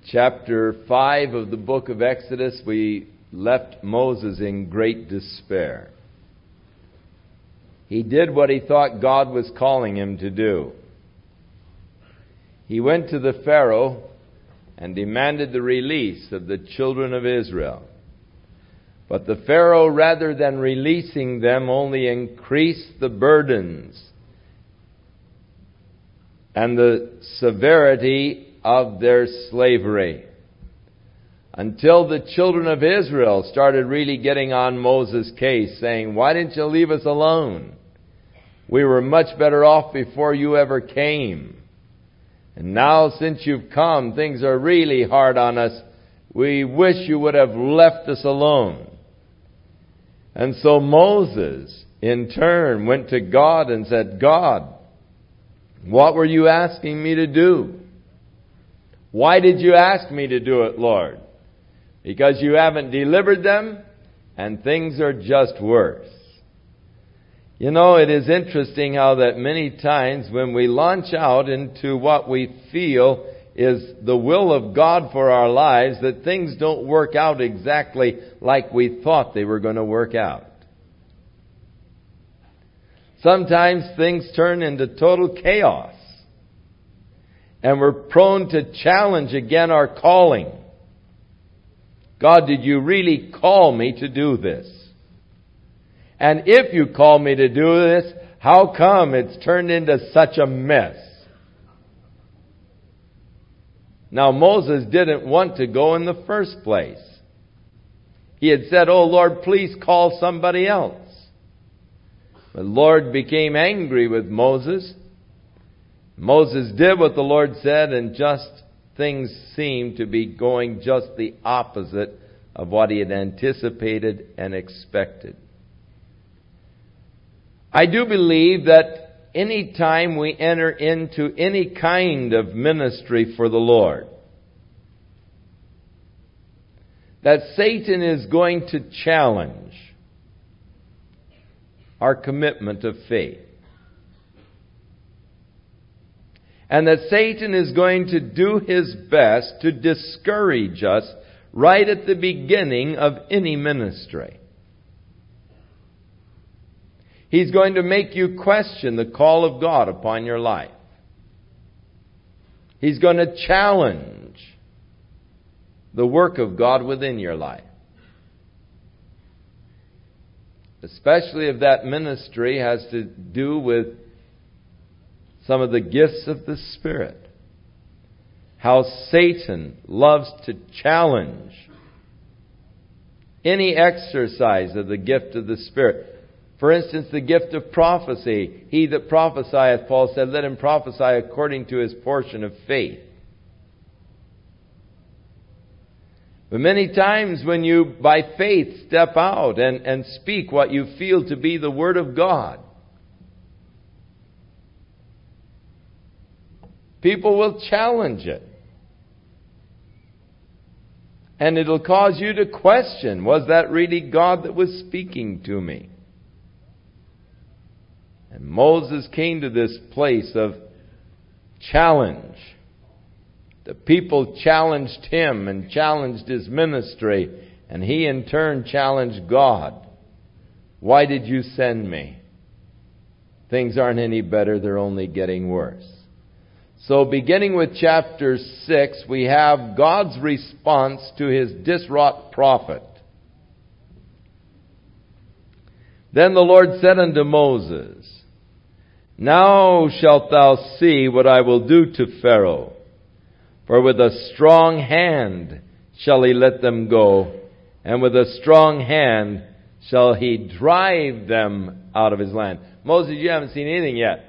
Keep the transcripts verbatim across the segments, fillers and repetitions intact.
chapter five of the book of Exodus, we left Moses in great despair. He did what he thought God was calling him to do. He went to the Pharaoh and demanded the release of the children of Israel. But the Pharaoh, rather than releasing them, only increased the burdens and the severity of their slavery, until the children of Israel started really getting on Moses' case, saying, "Why didn't you leave us alone? We were much better off before you ever came. And now since you've come, things are really hard on us. We wish you would have left us alone." And so Moses, in turn, went to God and said, "God, what were you asking me to do? Why did you ask me to do it, Lord? Because you haven't delivered them, and things are just worse." You know, it is interesting how that many times when we launch out into what we feel is the will of God for our lives, that things don't work out exactly like we thought they were going to work out. Sometimes things turn into total chaos, and we're prone to challenge again our calling. God, did you really call me to do this? And if you call me to do this, how come it's turned into such a mess? Now, Moses didn't want to go in the first place. He had said, "Oh Lord, please call somebody else." The Lord became angry with Moses. Moses did what the Lord said, and just things seemed to be going just the opposite of what he had anticipated and expected. I do believe that any time we enter into any kind of ministry for the Lord, that Satan is going to challenge our commitment of faith. And that Satan is going to do his best to discourage us right at the beginning of any ministry. He's going to make you question the call of God upon your life. He's going to challenge the work of God within your life. Especially if that ministry has to do with some of the gifts of the Spirit. How Satan loves to challenge any exercise of the gift of the Spirit. For instance, the gift of prophecy. He that prophesieth, Paul said, let him prophesy according to his portion of faith. But many times when you, by faith, step out and, and speak what you feel to be the Word of God, people will challenge it. And it'll cause you to question, was that really God that was speaking to me? And Moses came to this place of challenge. The people challenged him and challenged his ministry, and he in turn challenged God. Why did you send me? Things aren't any better, they're only getting worse. So beginning with chapter six, we have God's response to his diswrought prophet. Then the Lord said unto Moses, Now shalt thou see what I will do to Pharaoh. For with a strong hand shall he let them go, and with a strong hand shall he drive them out of his land. Moses, you haven't seen anything yet.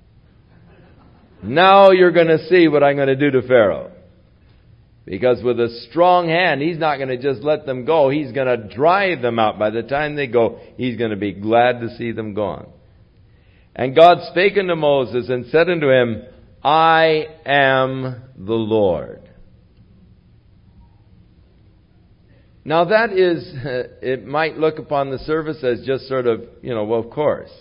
Now you're going to see what I'm going to do to Pharaoh. Because with a strong hand, he's not going to just let them go. He's going to drive them out. By the time they go, he's going to be glad to see them gone. And God spake unto Moses and said unto him, I am the Lord. Now that is, it might look upon the surface as just sort of, you know, well, of course.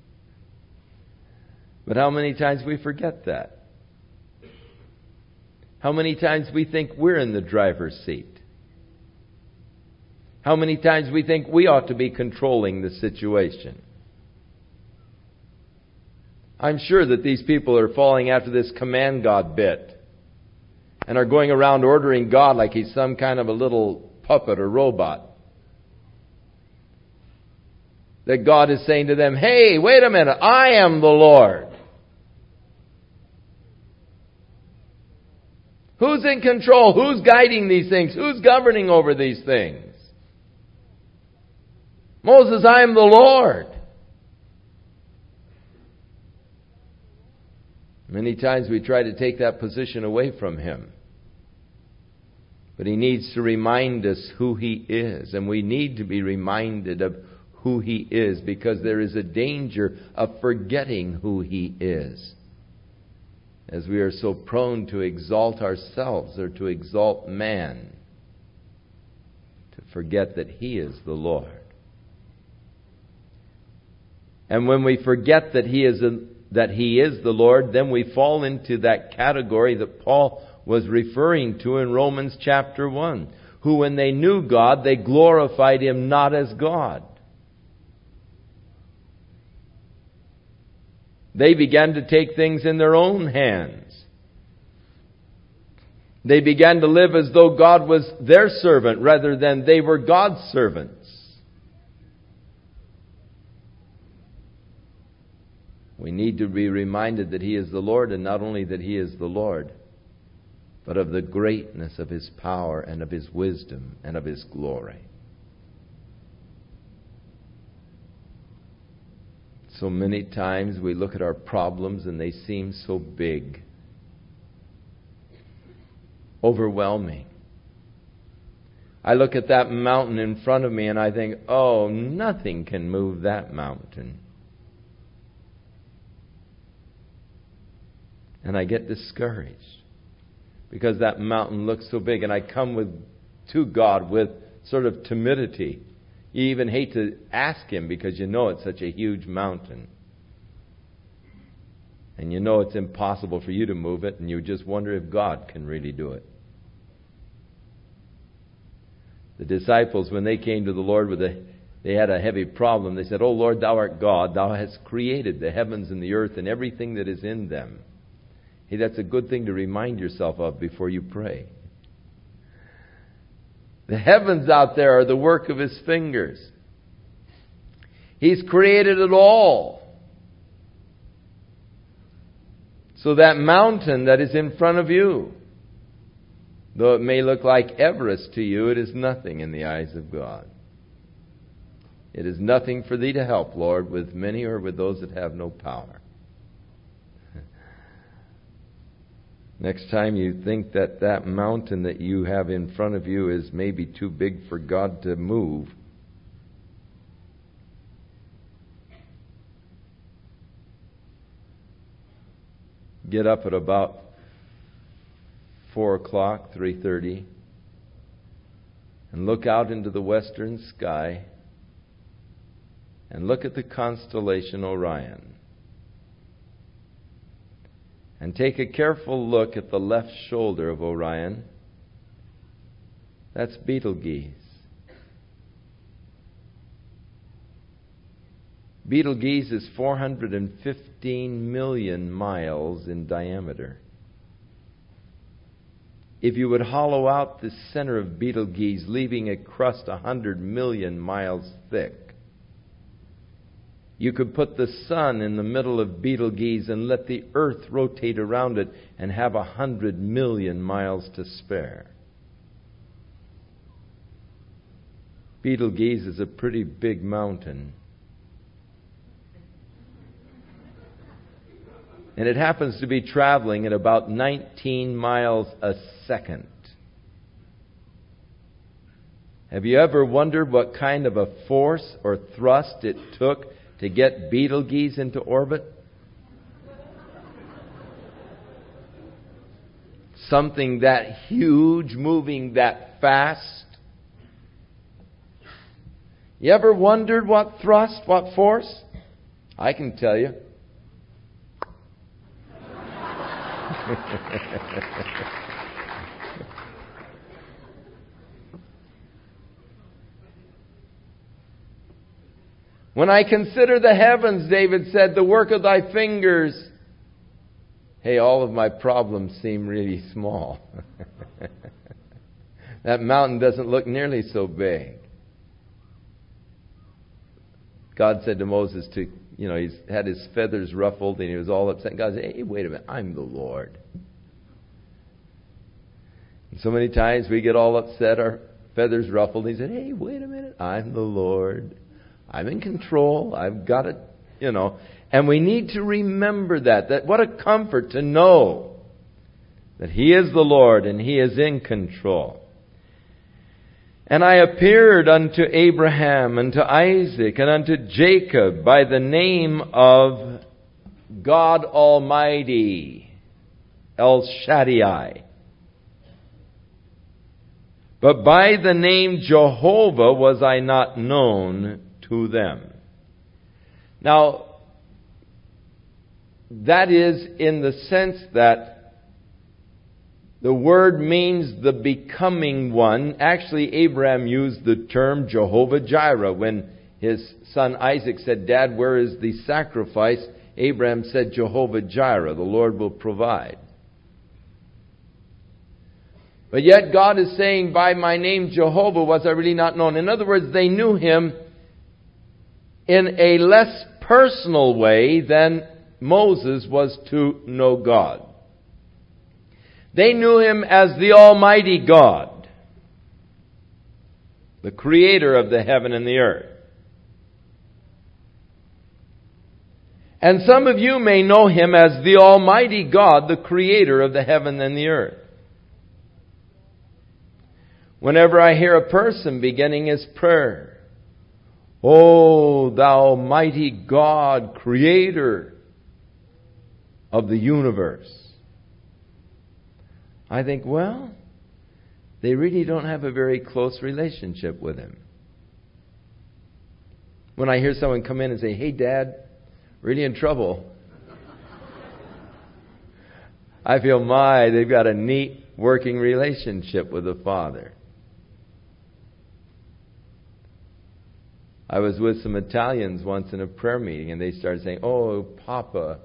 But how many times we forget that? How many times we think we're in the driver's seat? How many times we think we ought to be controlling the situation? I'm sure that these people are falling after this command God bit and are going around ordering God like He's some kind of a little puppet or robot. That God is saying to them, hey, wait a minute, I am the Lord. Who's in control? Who's guiding these things? Who's governing over these things? Moses, I am the Lord. Many times we try to take that position away from Him. But He needs to remind us who He is. And we need to be reminded of who He is, because there is a danger of forgetting who He is, as we are so prone to exalt ourselves or to exalt man, to forget that He is the Lord. And when we forget that He is a, that He is the Lord, then we fall into that category that Paul was referring to in Romans chapter one, who when they knew God, they glorified Him not as God. They began to take things in their own hands. They began to live as though God was their servant rather than they were God's servants. We need to be reminded that He is the Lord, and not only that He is the Lord, but of the greatness of His power and of His wisdom and of His glory. So many times we look at our problems and they seem so big, overwhelming. I look at that mountain in front of me and I think, oh, nothing can move that mountain. And I get discouraged because that mountain looks so big, and I come with to God with sort of timidity. You even hate to ask Him because you know it's such a huge mountain. And you know it's impossible for you to move it, and you just wonder if God can really do it. The disciples, when they came to the Lord with a, they had a heavy problem. They said, "Oh Lord, Thou art God. Thou hast created the heavens and the earth and everything that is in them." Hey, that's a good thing to remind yourself of before you pray. The heavens out there are the work of His fingers. He's created it all. So that mountain that is in front of you, though it may look like Everest to you, it is nothing in the eyes of God. It is nothing for Thee to help, Lord, with many or with those that have no power. Next time you think that that mountain that you have in front of you is maybe too big for God to move, get up at about four o'clock, three thirty, and look out into the western sky and look at the constellation Orion. And take a careful look at the left shoulder of Orion. That's Betelgeuse. Betelgeuse is four hundred fifteen million miles in diameter. If you would hollow out the center of Betelgeuse, leaving a crust one hundred million miles thick, you could put the sun in the middle of Betelgeuse and let the earth rotate around it and have a hundred million miles to spare. Betelgeuse is a pretty big mountain. And it happens to be traveling at about nineteen miles a second. Have you ever wondered what kind of a force or thrust it took to get Betelgeuse into orbit? Something that huge, moving that fast. You ever wondered what thrust, what force? I can tell you. When I consider the heavens, David said, the work of thy fingers, hey, all of my problems seem really small. That mountain doesn't look nearly so big. God said to Moses to, you know, he's had his feathers ruffled and he was all upset. God said, hey, wait a minute, I'm the Lord. And so many times we get all upset, our feathers ruffled. He said, hey, wait a minute, I'm the Lord. I'm in control. I've got it, you know. And we need to remember that. That what a comfort to know that He is the Lord and He is in control. And I appeared unto Abraham and to Isaac and unto Jacob by the name of God Almighty, El Shaddai. But by the name Jehovah was I not known to them. Now, that is in the sense that the word means the becoming one. Actually, Abraham used the term Jehovah Jireh. When his son Isaac said, Dad, where is the sacrifice? Abraham said, Jehovah Jireh, the Lord will provide. But yet God is saying, by my name Jehovah was I really not known. In other words, they knew Him in a less personal way than Moses was to know God. They knew Him as the Almighty God, the Creator of the heaven and the earth. And some of you may know Him as the Almighty God, the Creator of the heaven and the earth. Whenever I hear a person beginning his prayer, O thou mighty God, Creator of the universe, I think, well, they really don't have a very close relationship with Him. When I hear someone come in and say, hey, Dad, really in trouble, I feel, my, they've got a neat working relationship with the Father. I was with some Italians once in a prayer meeting, and they started saying, oh, Papa.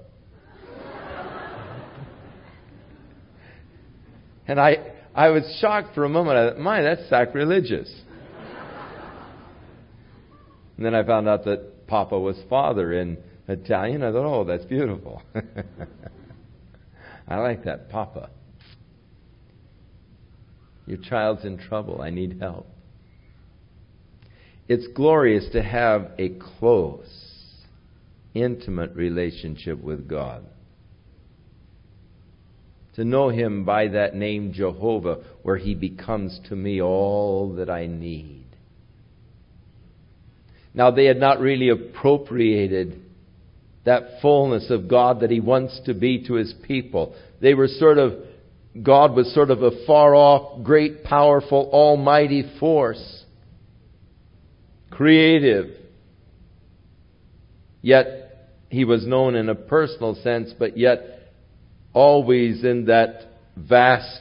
And I I was shocked for a moment. I thought, my, that's sacrilegious. And then I found out that Papa was Father in Italian. I thought, oh, that's beautiful. I like that, Papa. Your child's in trouble. I need help. It's glorious to have a close, intimate relationship with God. To know Him by that name Jehovah, where He becomes to me all that I need. Now, they had not really appropriated that fullness of God that He wants to be to His people. They were sort of, God was sort of a far-off, great, powerful, almighty force. Creative. Yet He was known in a personal sense, but yet always in that vast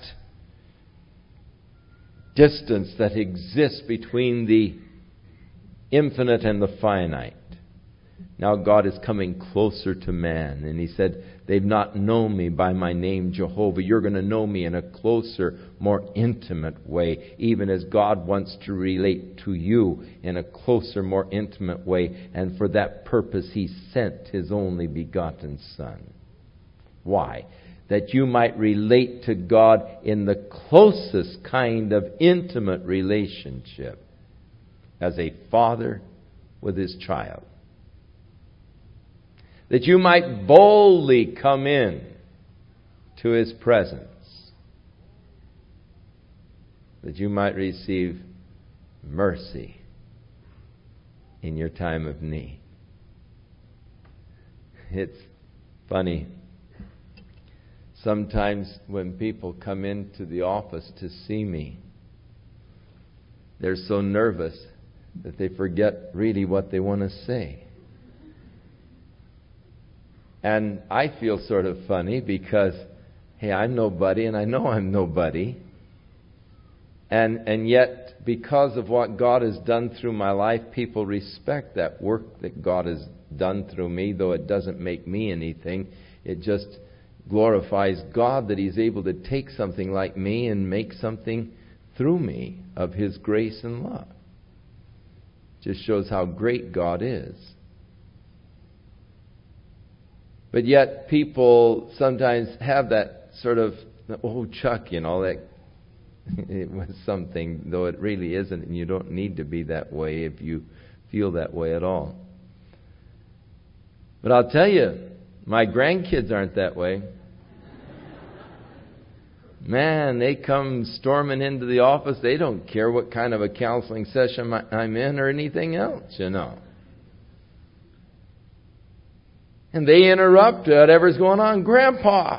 distance that exists between the infinite and the finite. Now God is coming closer to man, and He said, they've not known me by my name Jehovah. You're going to know me in a closer, more intimate way, even as God wants to relate to you in a closer, more intimate way. And for that purpose He sent His only begotten Son. Why? That you might relate to God in the closest kind of intimate relationship as a father with his child. That you might boldly come in to His presence. That you might receive mercy in your time of need. It's funny. Sometimes when people come into the office to see me, they're so nervous that they forget really what they want to say. And I feel sort of funny because, hey, I'm nobody and I know I'm nobody. And, and yet, because of what God has done through my life, people respect that work that God has done through me, though it doesn't make me anything. It just glorifies God that He's able to take something like me and make something through me of His grace and love. Just shows how great God is. But yet people sometimes have that sort of, oh, Chuck, you know, that it was something, though it really isn't, and you don't need to be that way if you feel that way at all. But I'll tell you, my grandkids aren't that way. Man, they come storming into the office. They don't care what kind of a counseling session I'm in or anything else, you know. And they interrupt whatever's going on. Grandpa,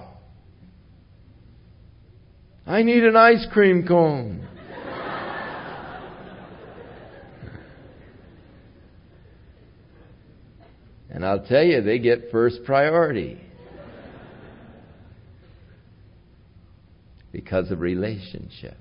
I need an ice cream cone. And I'll tell you, they get first priority. Because of relationship.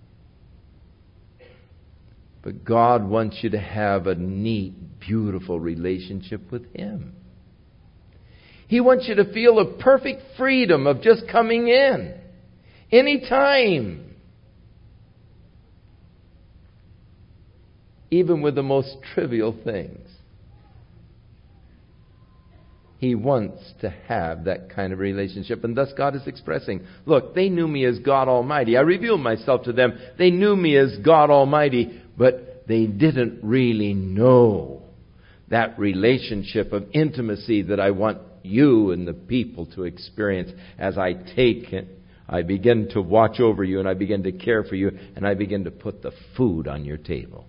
But God wants you to have a neat, beautiful relationship with Him. He wants you to feel a perfect freedom of just coming in. Anytime. Even with the most trivial things. He wants to have that kind of relationship. And thus God is expressing, look, they knew me as God Almighty. I revealed myself to them. They knew me as God Almighty, but they didn't really know that relationship of intimacy that I want you and the people to experience as I take it. I begin to watch over you and I begin to care for you and I begin to put the food on your table.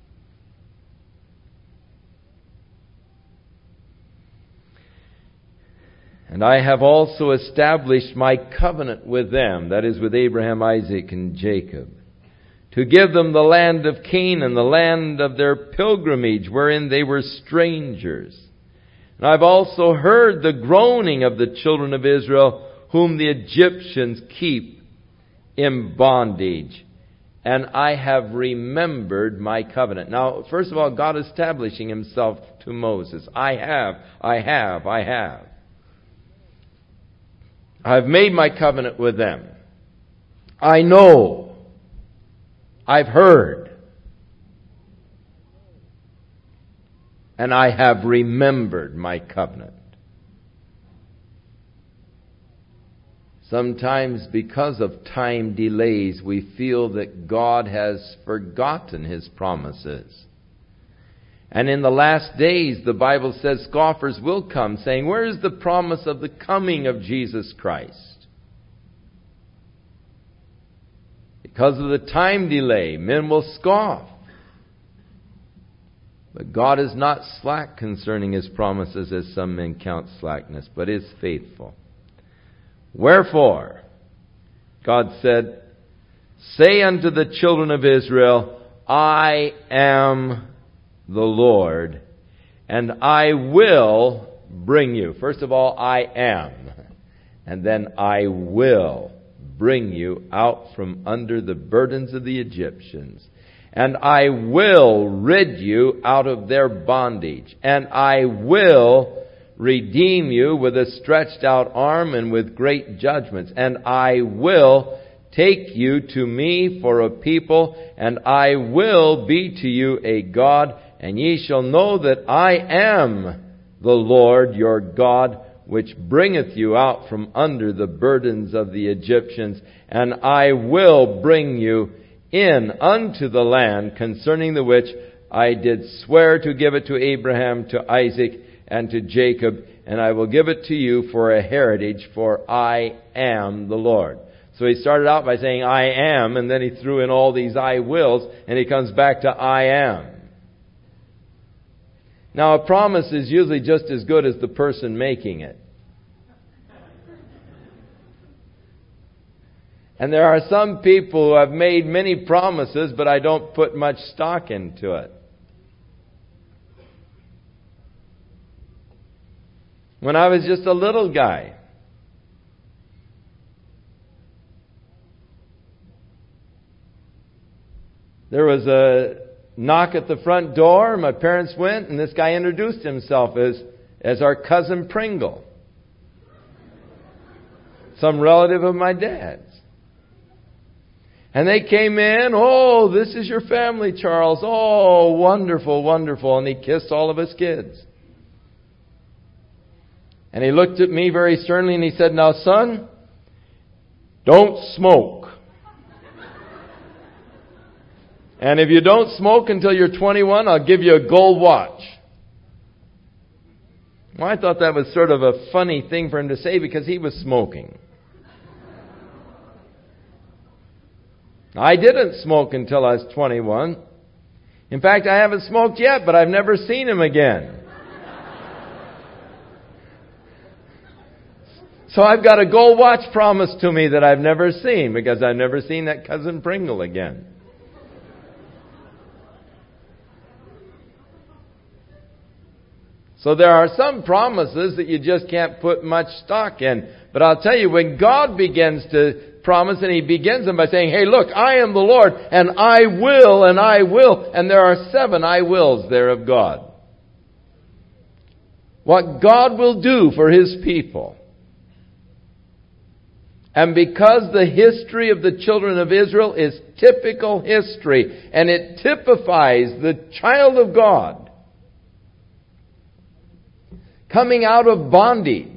And I have also established my covenant with them, that is with Abraham, Isaac, and Jacob, to give them the land of Canaan, the land of their pilgrimage, wherein they were strangers. And I've also heard the groaning of the children of Israel, whom the Egyptians keep in bondage. And I have remembered my covenant. Now, first of all, God establishing Himself to Moses. I have, I have, I have. I've made my covenant with them. I know. I've heard. And I have remembered my covenant. Sometimes because of time delays, we feel that God has forgotten His promises. And in the last days, the Bible says scoffers will come, saying, where is the promise of the coming of Jesus Christ? Because of the time delay, men will scoff. But God is not slack concerning His promises, as some men count slackness, but is faithful. Wherefore, God said, say unto the children of Israel, I am the Lord, and I will bring you. First of all, I am. And then I will bring you out from under the burdens of the Egyptians. And I will rid you out of their bondage. And I will redeem you with a stretched out arm and with great judgments. And I will take you to me for a people, and I will be to you a God, and ye shall know that I am the Lord your God, which bringeth you out from under the burdens of the Egyptians, and I will bring you in unto the land concerning the which I did swear to give it to Abraham, to Isaac, and to Jacob, and I will give it to you for a heritage, for I am the Lord. So he started out by saying, I am, and then he threw in all these I wills, and he comes back to I am. Now, a promise is usually just as good as the person making it. And there are some people who have made many promises, but I don't put much stock into it. When I was just a little guy, there was a knock at the front door. My parents went, and this guy introduced himself as, as our cousin Pringle. Some relative of my dad's. And they came in. Oh, this is your family, Charles. Oh, wonderful, wonderful. And he kissed all of his kids. And he looked at me very sternly and he said, now, son, don't smoke. And if you don't smoke until you're twenty-one, I'll give you a gold watch. Well, I thought that was sort of a funny thing for him to say because he was smoking. I didn't smoke until I was twenty-one. In fact, I haven't smoked yet, but I've never seen him again. So I've got a gold watch promised to me that I've never seen because I've never seen that cousin Pringle again. So there are some promises that you just can't put much stock in. But I'll tell you, when God begins to promise, and He begins them by saying, hey, look, I am the Lord, and I will, and I will. And there are seven I wills there of God. What God will do for His people. And because the history of the children of Israel is typical history, and it typifies the child of God coming out of bondage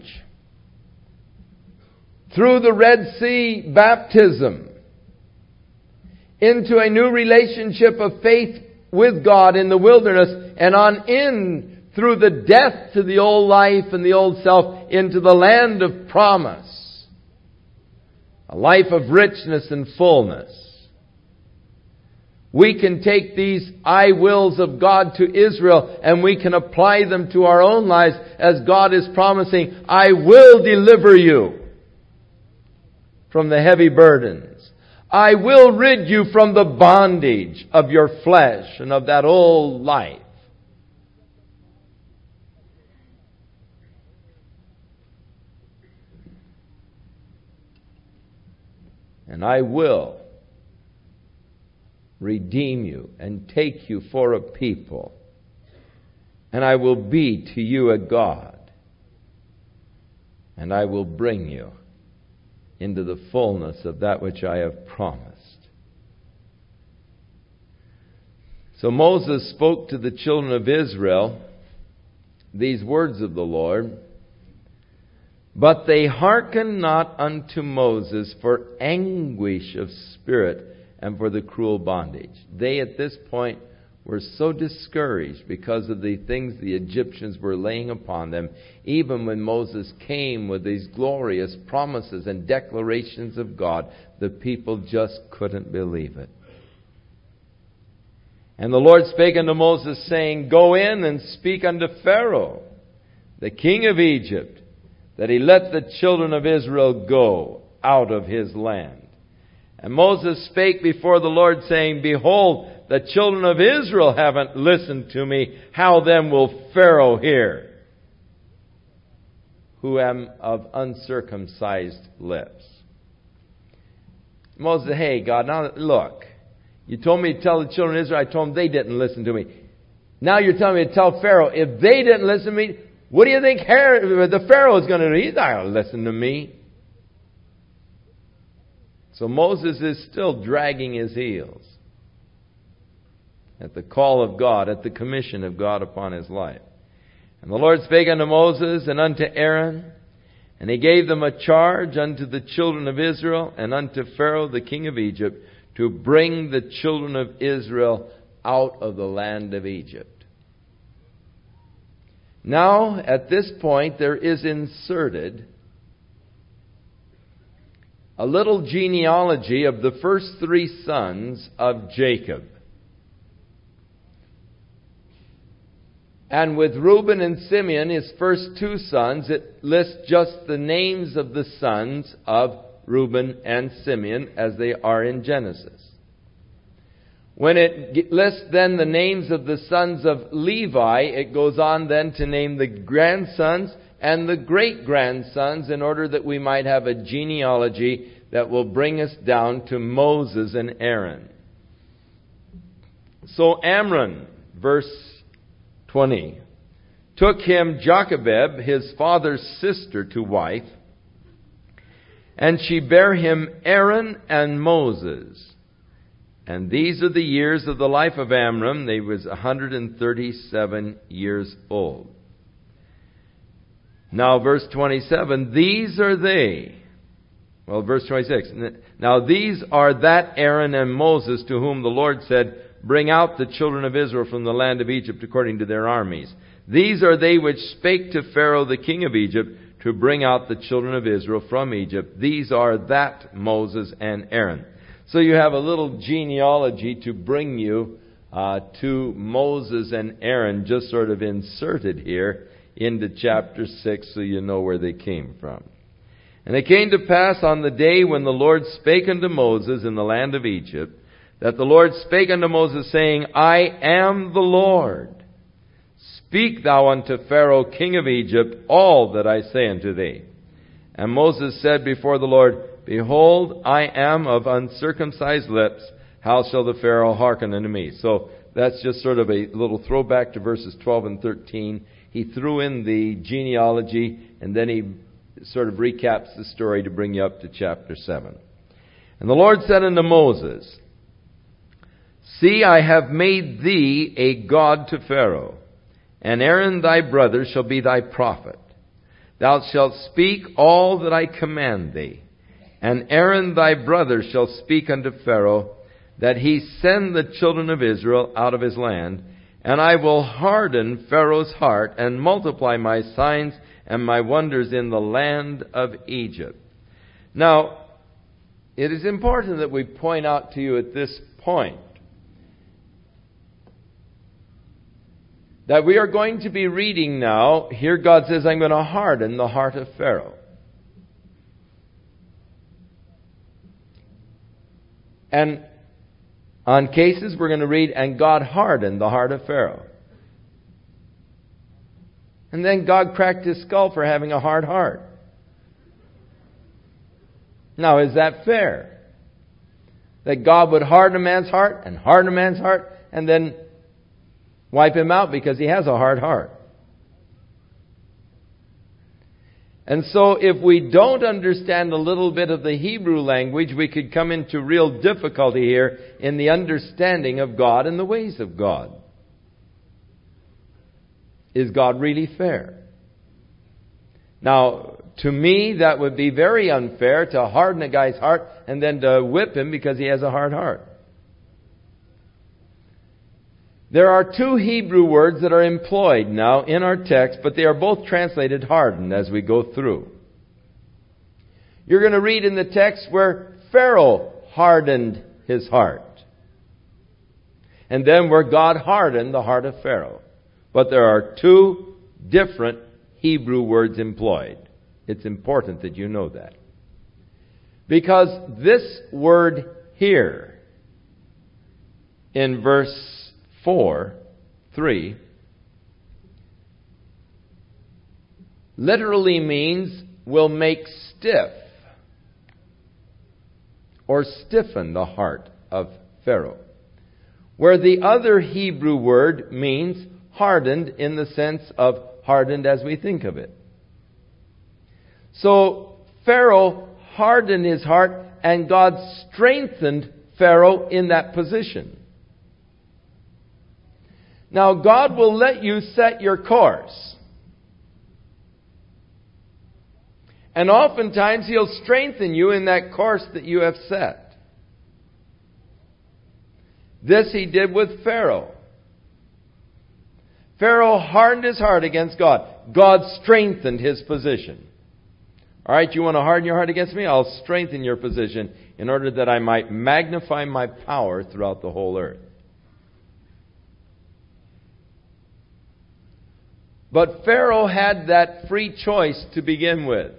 through the Red Sea baptism into a new relationship of faith with God in the wilderness, and on in through the death to the old life and the old self into the land of promise. A life of richness and fullness. We can take these I wills of God to Israel and we can apply them to our own lives as God is promising, I will deliver you from the heavy burdens. I will rid you from the bondage of your flesh and of that old life. And I will redeem you and take you for a people. And I will be to you a God. And I will bring you into the fullness of that which I have promised. So Moses spoke to the children of Israel these words of the Lord. But they hearkened not unto Moses for anguish of spirit and for the cruel bondage. They at this point were so discouraged because of the things the Egyptians were laying upon them. Even when Moses came with these glorious promises and declarations of God, the people just couldn't believe it. And the Lord spake unto Moses, saying, Go in and speak unto Pharaoh, the king of Egypt, that he let the children of Israel go out of his land. And Moses spake before the Lord, saying, Behold, the children of Israel haven't listened to me. How then will Pharaoh hear, who am of uncircumcised lips? Moses said, Hey, God, now look. You told me to tell the children of Israel. I told them they didn't listen to me. Now you're telling me to tell Pharaoh. If they didn't listen to me, what do you think the Pharaoh is going to do? He's not going to listen to me. So Moses is still dragging his heels at the call of God, at the commission of God upon his life. And the Lord spake unto Moses and unto Aaron, and he gave them a charge unto the children of Israel and unto Pharaoh the king of Egypt to bring the children of Israel out of the land of Egypt. Now, at this point, there is inserted a little genealogy of the first three sons of Jacob. And with Reuben and Simeon, his first two sons, it lists just the names of the sons of Reuben and Simeon as they are in Genesis. When it lists then the names of the sons of Levi, it goes on then to name the grandsons and the great-grandsons in order that we might have a genealogy that will bring us down to Moses and Aaron. So Amram, verse twenty, took him Jochebed, his father's sister, to wife, and she bare him Aaron and Moses. And these are the years of the life of Amram. He was one hundred thirty-seven years old. Now, verse twenty-seven, these are they. Well, verse twenty-six. Now, these are that Aaron and Moses to whom the Lord said, bring out the children of Israel from the land of Egypt according to their armies. These are they which spake to Pharaoh the king of Egypt to bring out the children of Israel from Egypt. These are that Moses and Aaron. So you have a little genealogy to bring you uh, to Moses and Aaron, just sort of inserted here into chapter six, so you know where they came from. And it came to pass on the day when the Lord spake unto Moses in the land of Egypt, that the Lord spake unto Moses, saying, I am the Lord. Speak thou unto Pharaoh king of Egypt all that I say unto thee. And Moses said before the Lord, behold, I am of uncircumcised lips. How shall the Pharaoh hearken unto me? So that's just sort of a little throwback to verses twelve and thirteen. He threw in the genealogy, and then he sort of recaps the story to bring you up to chapter seven. And the Lord said unto Moses, see, I have made thee a god to Pharaoh, and Aaron thy brother shall be thy prophet. Thou shalt speak all that I command thee. And Aaron thy brother shall speak unto Pharaoh, that he send the children of Israel out of his land. And I will harden Pharaoh's heart, and multiply my signs and my wonders in the land of Egypt. Now, it is important that we point out to you at this point that we are going to be reading now, here God says, I'm going to harden the heart of Pharaoh. And on cases we're going to read, and God hardened the heart of Pharaoh. And then God cracked his skull for having a hard heart. Now, is that fair? That God would harden a man's heart and harden a man's heart and then wipe him out because he has a hard heart. And so if we don't understand a little bit of the Hebrew language, we could come into real difficulty here in the understanding of God and the ways of God. Is God really fair? Now, to me, that would be very unfair to harden a guy's heart and then to whip him because he has a hard heart. There are two Hebrew words that are employed now in our text, but they are both translated hardened as we go through. You're going to read in the text where Pharaoh hardened his heart. And then where God hardened the heart of Pharaoh. But there are two different Hebrew words employed. It's important that you know that. Because this word here in verse four, three, literally means will make stiff or stiffen the heart of Pharaoh. Where the other Hebrew word means hardened in the sense of hardened as we think of it. So Pharaoh hardened his heart and God strengthened Pharaoh in that position. Now, God will let you set your course. And oftentimes, He'll strengthen you in that course that you have set. This He did with Pharaoh. Pharaoh hardened his heart against God. God strengthened his position. All right, you want to harden your heart against me? I'll strengthen your position in order that I might magnify my power throughout the whole earth. But Pharaoh had that free choice to begin with.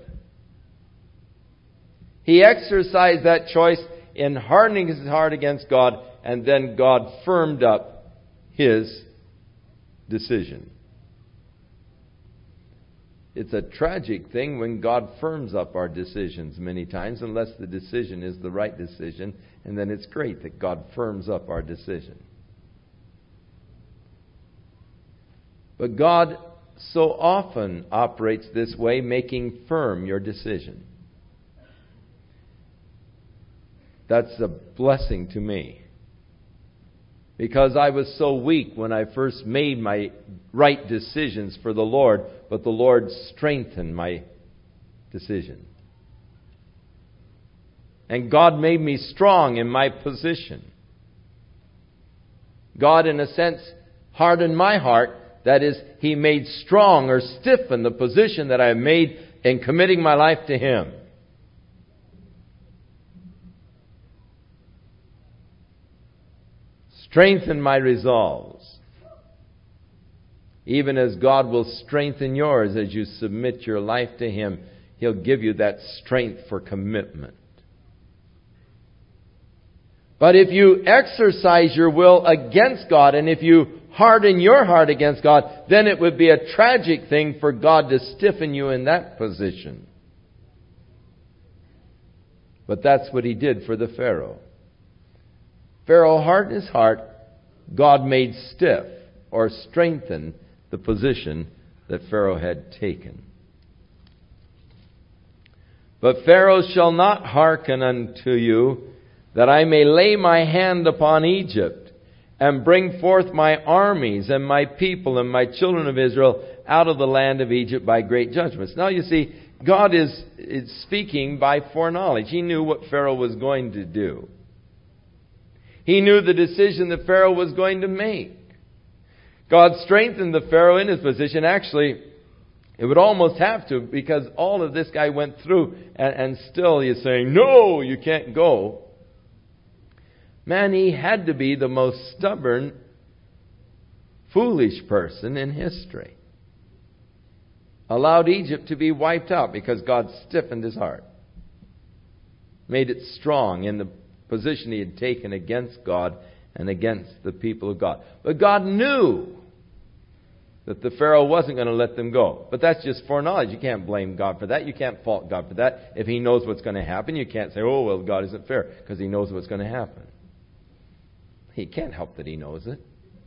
He exercised that choice in hardening his heart against God, and then God firmed up his decision. It's a tragic thing when God firms up our decisions many times, unless the decision is the right decision, and then it's great that God firms up our decision. But God so often operates this way, making firm your decision. That's a blessing to me. Because I was so weak when I first made my right decisions for the Lord, but the Lord strengthened my decision. And God made me strong in my position. God, in a sense, hardened my heart. That is, He made strong or stiffen the position that I made in committing my life to Him. Strengthen my resolves. Even as God will strengthen yours as you submit your life to Him, He'll give you that strength for commitment. But if you exercise your will against God, and if you harden your heart against God, then it would be a tragic thing for God to stiffen you in that position. But that's what He did for the Pharaoh. Pharaoh hardened his heart. God made stiff or strengthened the position that Pharaoh had taken. But Pharaoh shall not hearken unto you, that I may lay my hand upon Egypt, and bring forth my armies and my people and my children of Israel out of the land of Egypt by great judgments. Now you see, God is, is speaking by foreknowledge. He knew what Pharaoh was going to do. He knew the decision that Pharaoh was going to make. God strengthened the Pharaoh in his position. Actually, it would almost have to, because all of this guy went through, and, and still he's saying, no, you can't go. Man, he had to be the most stubborn, foolish person in history. Allowed Egypt to be wiped out because God stiffened his heart. Made it strong in the position he had taken against God and against the people of God. But God knew that the Pharaoh wasn't going to let them go. But that's just foreknowledge. You can't blame God for that. You can't fault God for that. If He knows what's going to happen, you can't say, oh, well, God isn't fair, because He knows what's going to happen. He can't help that He knows it.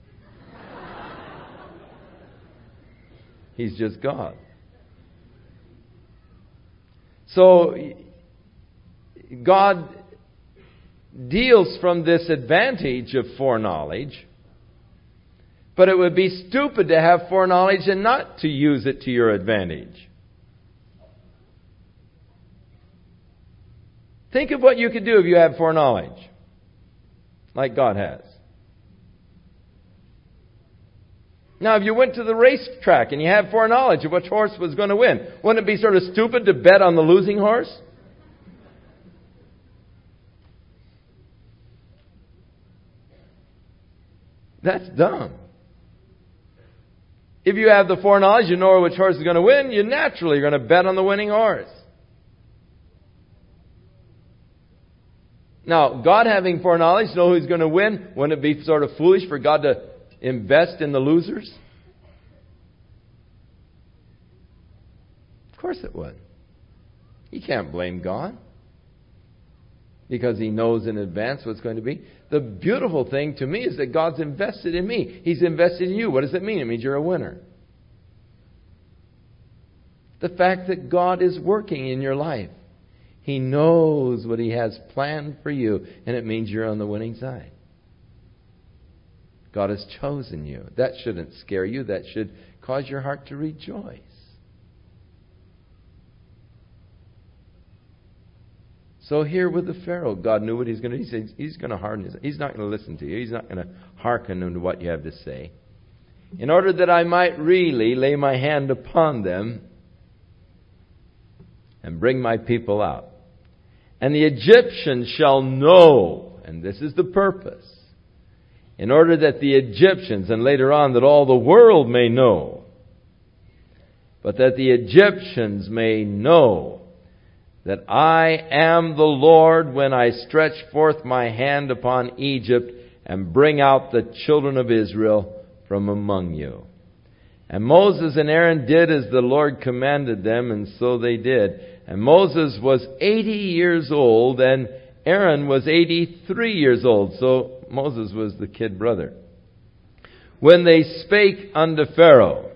He's just God. So, God deals from this advantage of foreknowledge, but it would be stupid to have foreknowledge and not to use it to your advantage. Think of what you could do if you had foreknowledge, like God has. Now, if you went to the racetrack and you had foreknowledge of which horse was going to win, wouldn't it be sort of stupid to bet on the losing horse? That's dumb. If you have the foreknowledge, you know which horse is going to win, you naturally are going to bet on the winning horse. Now, God having foreknowledge, know who's going to win, wouldn't it be sort of foolish for God to invest in the losers? Of course it would. You can't blame God, because He knows in advance what's going to be. The beautiful thing to me is that God's invested in me. He's invested in you. What does it mean? It means you're a winner. The fact that God is working in your life. He knows what He has planned for you, and it means you're on the winning side. God has chosen you. That shouldn't scare you. That should cause your heart to rejoice. So here with the Pharaoh, God knew what He's going to do. He said, He's going to harden his. He's not going to listen to you. He's not going to hearken to what you have to say. In order that I might really lay my hand upon them and bring my people out. And the Egyptians shall know, and this is the purpose, in order that the Egyptians, and later on that all the world may know, but that the Egyptians may know that I am the Lord when I stretch forth my hand upon Egypt and bring out the children of Israel from among you. And Moses and Aaron did as the Lord commanded them, and so they did. And Moses was eighty years old, and Aaron was eighty-three years old. So Moses was the kid brother. When they spake unto Pharaoh,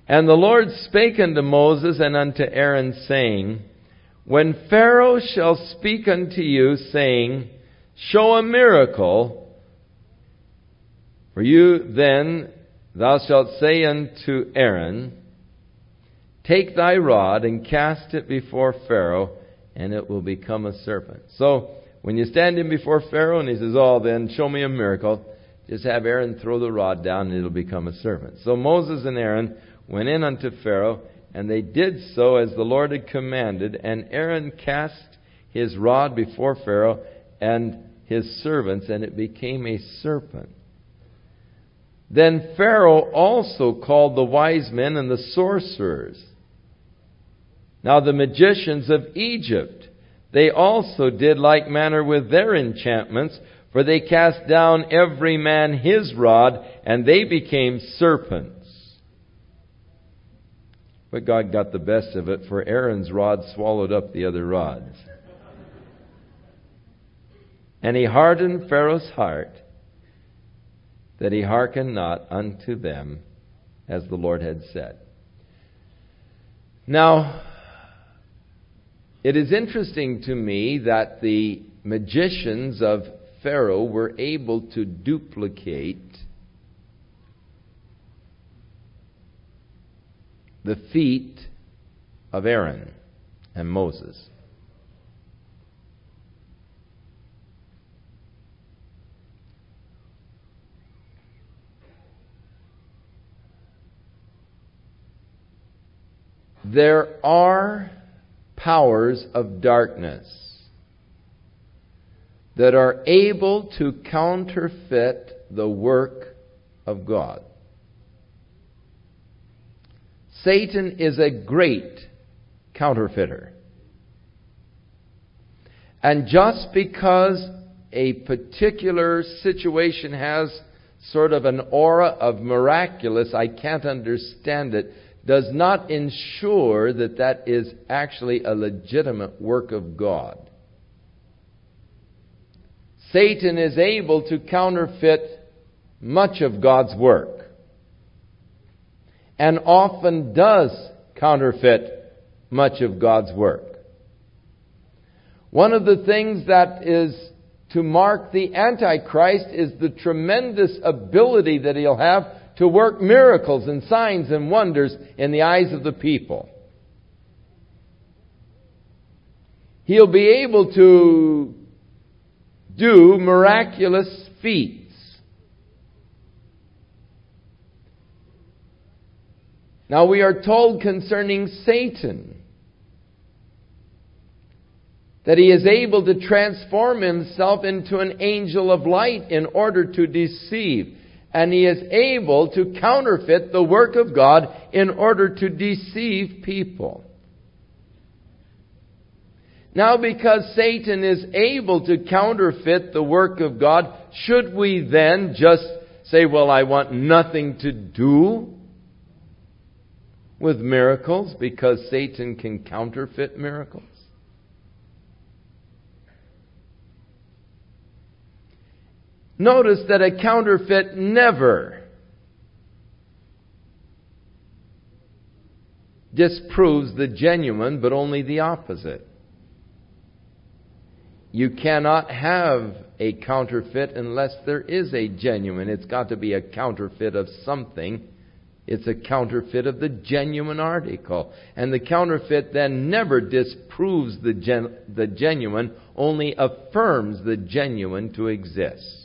And the Lord spake unto Moses and unto Aaron, saying, When Pharaoh shall speak unto you, saying, Show a miracle, for you then thou shalt say unto Aaron, Take thy rod and cast it before Pharaoh, and it will become a serpent. So, when you stand in before Pharaoh and he says, Oh, then show me a miracle, just have Aaron throw the rod down and it'll become a serpent. So Moses and Aaron went in unto Pharaoh, and they did so as the Lord had commanded, and Aaron cast his rod before Pharaoh and his servants, and it became a serpent. Then Pharaoh also called the wise men and the sorcerers. Now the magicians of Egypt, they also did like manner with their enchantments, for they cast down every man his rod, and they became serpents. But God got the best of it, for Aaron's rod swallowed up the other rods. And he hardened Pharaoh's heart, that he hearkened not unto them, as the Lord had said. Now, it is interesting to me that the magicians of Pharaoh were able to duplicate the feet of Aaron and Moses. There are powers of darkness that are able to counterfeit the work of God. Satan is a great counterfeiter. And just because a particular situation has sort of an aura of miraculous, I can't understand it, does not ensure that that is actually a legitimate work of God. Satan is able to counterfeit much of God's work, and often does counterfeit much of God's work. One of the things that is to mark the Antichrist is the tremendous ability that he'll have to work miracles and signs and wonders in the eyes of the people. He'll be able to do miraculous feats. Now we are told concerning Satan that he is able to transform himself into an angel of light in order to deceive. And he is able to counterfeit the work of God in order to deceive people. Now, because Satan is able to counterfeit the work of God, should we then just say, well, I want nothing to do with miracles because Satan can counterfeit miracles? Notice that a counterfeit never disproves the genuine, but only the opposite. You cannot have a counterfeit unless there is a genuine. It's got to be a counterfeit of something. It's a counterfeit of the genuine article. And the counterfeit then never disproves the, gen- the genuine, only affirms the genuine to exist.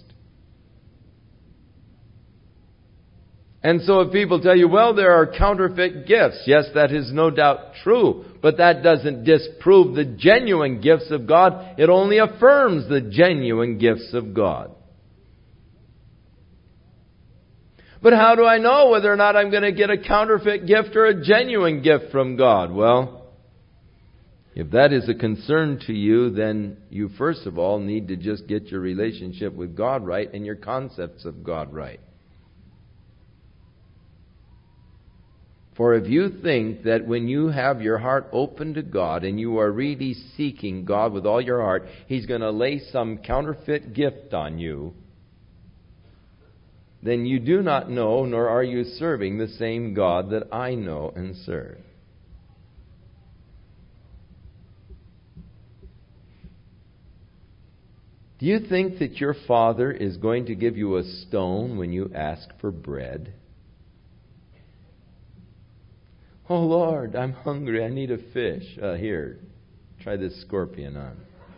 And so if people tell you, well, there are counterfeit gifts, yes, that is no doubt true, but that doesn't disprove the genuine gifts of God. It only affirms the genuine gifts of God. But how do I know whether or not I'm going to get a counterfeit gift or a genuine gift from God? Well, if that is a concern to you, then you first of all need to just get your relationship with God right and your concepts of God right. For if you think that when you have your heart open to God and you are really seeking God with all your heart, He's going to lay some counterfeit gift on you, then you do not know, nor are you serving the same God that I know and serve. Do you think that your Father is going to give you a stone when you ask for bread? Oh Lord, I'm hungry, I need a fish. Uh, here, try this scorpion on.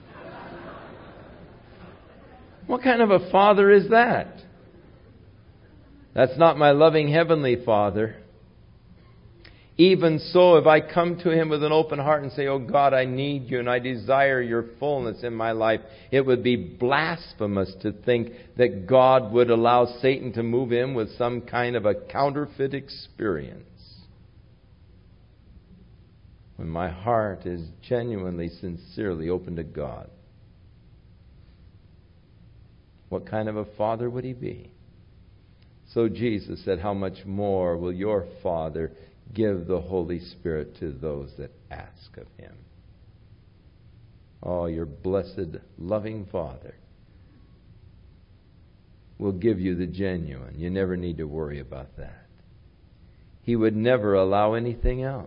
What kind of a Father is that? That's not my loving Heavenly Father. Even so, if I come to Him with an open heart and say, oh God, I need You and I desire Your fullness in my life, it would be blasphemous to think that God would allow Satan to move in with some kind of a counterfeit experience. When my heart is genuinely, sincerely open to God. What kind of a Father would He be? So Jesus said, how much more will your Father give the Holy Spirit to those that ask of Him? Oh, your blessed, loving Father will give you the genuine. You never need to worry about that. He would never allow anything else.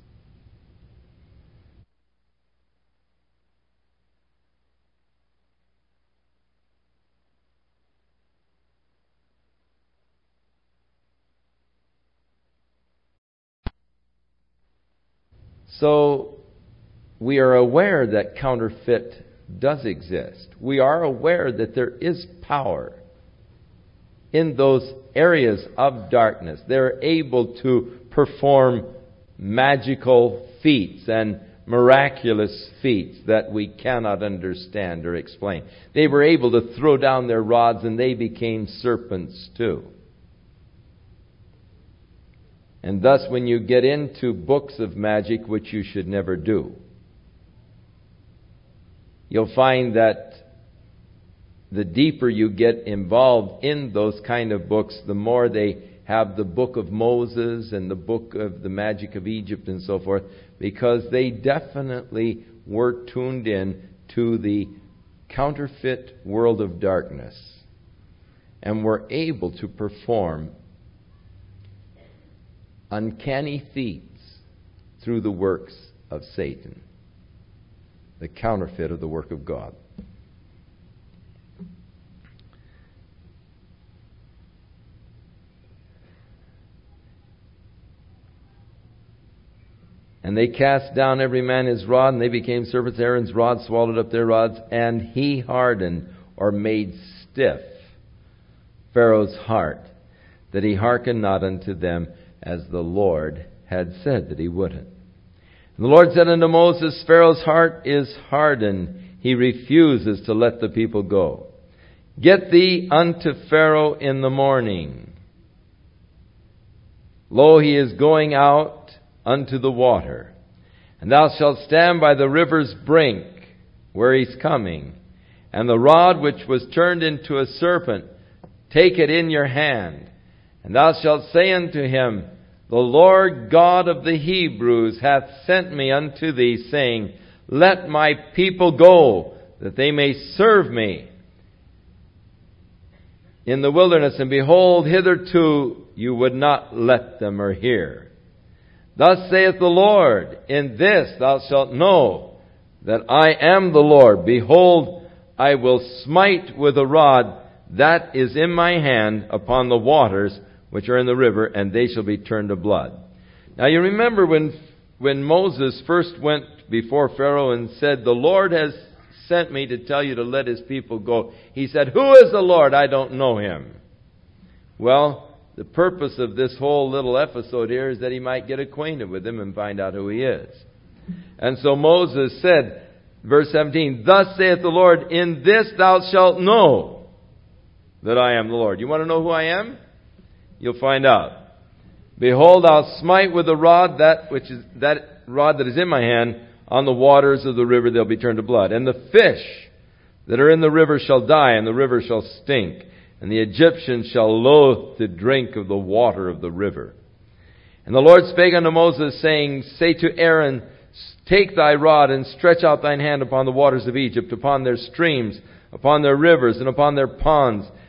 So, we are aware that counterfeit does exist. We are aware that there is power in those areas of darkness. They're able to perform magical feats and miraculous feats that we cannot understand or explain. They were able to throw down their rods and they became serpents too. And thus, when you get into books of magic, which you should never do, you'll find that the deeper you get involved in those kind of books, the more they have the book of Moses and the book of the magic of Egypt and so forth, because they definitely were tuned in to the counterfeit world of darkness and were able to perform uncanny feats through the works of Satan, the counterfeit of the work of God. And they cast down every man his rod, and they became serpents. Aaron's rod swallowed up their rods, and he hardened or made stiff Pharaoh's heart, that he hearkened not unto them, as the Lord had said that He wouldn't. And the Lord said unto Moses, Pharaoh's heart is hardened. He refuses to let the people go. Get thee unto Pharaoh in the morning. Lo, he is going out unto the water. And thou shalt stand by the river's brink, where he's coming. And the rod which was turned into a serpent, take it in your hand. And thou shalt say unto him, the Lord God of the Hebrews hath sent me unto thee, saying, let my people go, that they may serve me in the wilderness. And behold, hitherto you would not let them or hear. Thus saith the Lord, in this thou shalt know that I am the Lord. Behold, I will smite with a rod that is in my hand upon the waters which are in the river, and they shall be turned to blood. Now you remember when when Moses first went before Pharaoh and said, the Lord has sent me to tell you to let His people go. He said, who is the Lord? I don't know Him. Well, the purpose of this whole little episode here is that he might get acquainted with Him and find out who He is. And so Moses said, verse seventeen, thus saith the Lord, in this thou shalt know that I am the Lord. You want to know who I am? You'll find out. Behold, I'll smite with a rod that which is that rod that is in my hand on the waters of the river. They'll be turned to blood. And the fish that are in the river shall die, and the river shall stink. And the Egyptians shall loathe to drink of the water of the river. And the Lord spake unto Moses, saying, say to Aaron, take thy rod and stretch out thine hand upon the waters of Egypt, upon their streams, upon their rivers, and upon their ponds,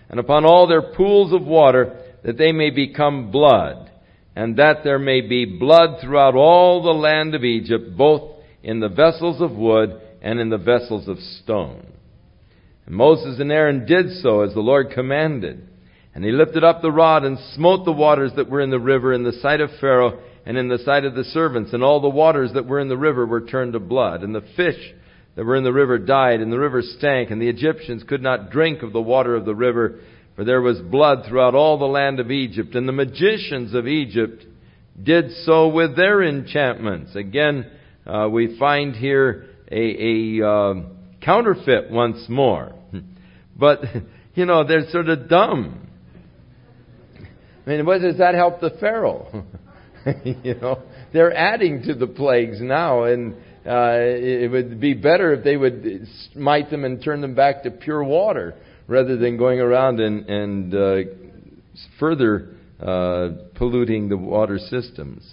and upon all their pools of water, that they may become blood, and that there may be blood throughout all the land of Egypt, both in the vessels of wood and in the vessels of stone. And Moses and Aaron did so as the Lord commanded. And he lifted up the rod and smote the waters that were in the river in the sight of Pharaoh and in the sight of the servants. And all the waters that were in the river were turned to blood. And the fish that were in the river died, and the river stank. And the Egyptians could not drink of the water of the river, for there was blood throughout all the land of Egypt. And the magicians of Egypt did so with their enchantments. Again, uh, we find here a, a uh, counterfeit once more. But, you know, they're sort of dumb. I mean, what does that help the Pharaoh? You know, they're adding to the plagues now, and uh, it would be better if they would smite them and turn them back to pure water rather than going around and, and uh, further uh, polluting the water systems.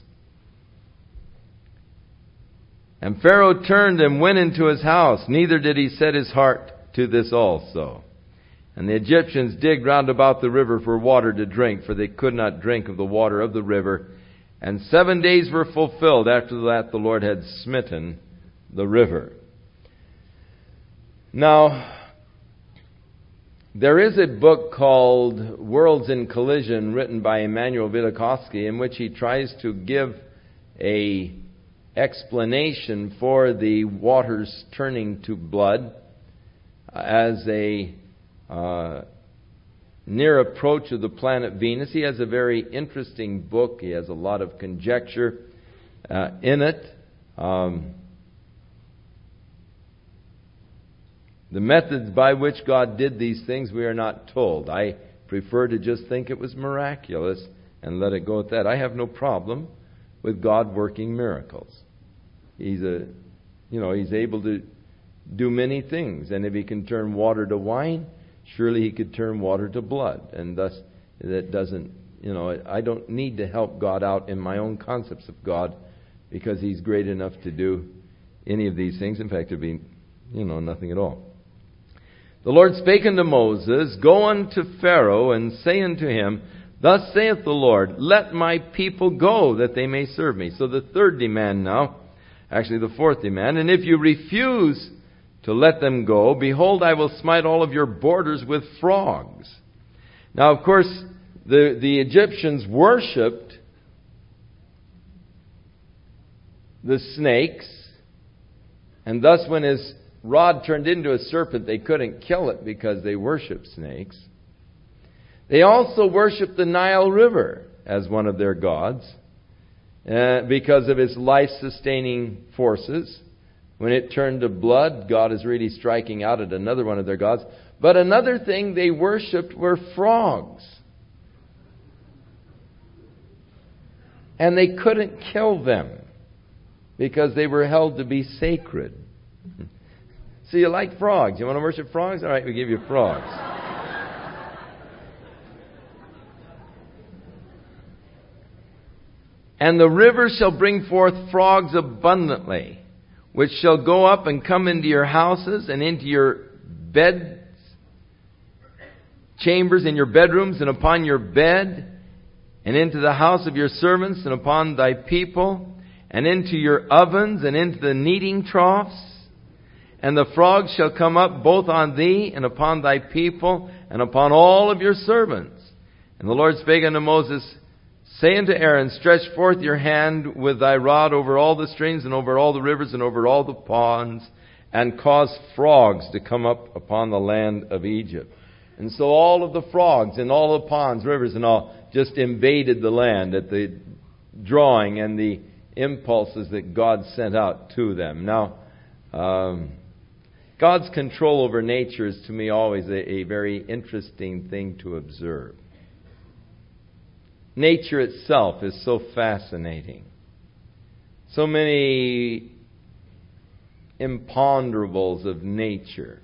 And Pharaoh turned and went into his house, neither did he set his heart to this also. And the Egyptians digged round about the river for water to drink, for they could not drink of the water of the river. And seven days were fulfilled. After that, the Lord had smitten the river. Now, there is a book called Worlds in Collision, written by Emanuel Velikovsky, in which he tries to give a explanation for the waters turning to blood as a Uh, near approach of the planet Venus. He has a very interesting book. He has a lot of conjecture uh, in it. Um, the methods by which God did these things, we are not told. I prefer to just think it was miraculous and let it go at that. I have no problem with God working miracles. He's a, you know, He's able to do many things, and if He can turn water to wine, surely He could turn water to blood. And thus, that doesn't, you know, I don't need to help God out in my own concepts of God, because He's great enough to do any of these things. In fact, there'd be, you know, nothing at all. The Lord spake unto Moses, Go unto Pharaoh, and say unto him, Thus saith the Lord, Let my people go, that they may serve me. So the third demand now, actually the fourth demand, and if you refuse to let them go, behold, I will smite all of your borders with frogs. Now, of course, the, the Egyptians worshipped the snakes, and thus when his rod turned into a serpent, they couldn't kill it because they worshipped snakes. They also worshipped the Nile River as one of their gods uh, because of its life-sustaining forces. When it turned to blood, God is really striking out at another one of their gods. But another thing they worshipped were frogs. And they couldn't kill them because they were held to be sacred. So you like frogs? You want to worship frogs? All right, we give you frogs. And the river shall bring forth frogs abundantly, which shall go up and come into your houses and into your beds, chambers, in your bedrooms, and upon your bed, and into the house of your servants, and upon thy people, and into your ovens, and into the kneading troughs. And the frogs shall come up both on thee, and upon thy people, and upon all of your servants. And the Lord spake unto Moses, Say unto Aaron, Stretch forth your hand with thy rod over all the streams, and over all the rivers, and over all the ponds, and cause frogs to come up upon the land of Egypt. And so all of the frogs in all the ponds, rivers, and all just invaded the land at the drawing and the impulses that God sent out to them. Now, um, God's control over nature is to me always a, a very interesting thing to observe. Nature itself is so fascinating. So many imponderables of nature.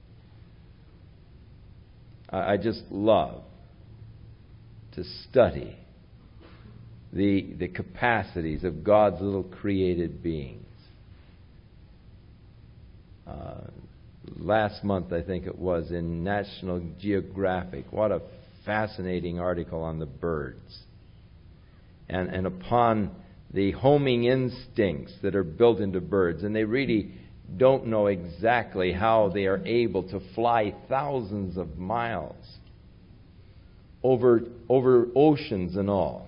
I, I just love to study the, the capacities of God's little created beings. Uh, last month, I think it was, in National Geographic. What a fascinating article on the birds. And, and upon the homing instincts that are built into birds. And they really don't know exactly how they are able to fly thousands of miles over, over oceans and all.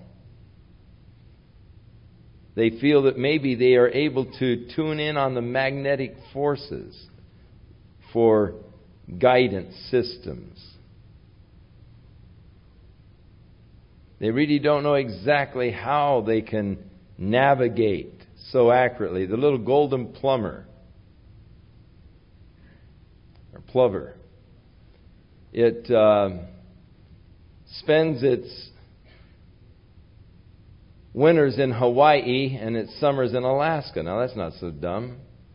They feel that maybe they are able to tune in on the magnetic forces for guidance systems. They really don't know exactly how they can navigate so accurately. The little golden plumber, or plover, it uh, spends its winters in Hawaii and its summers in Alaska. Now that's not so dumb.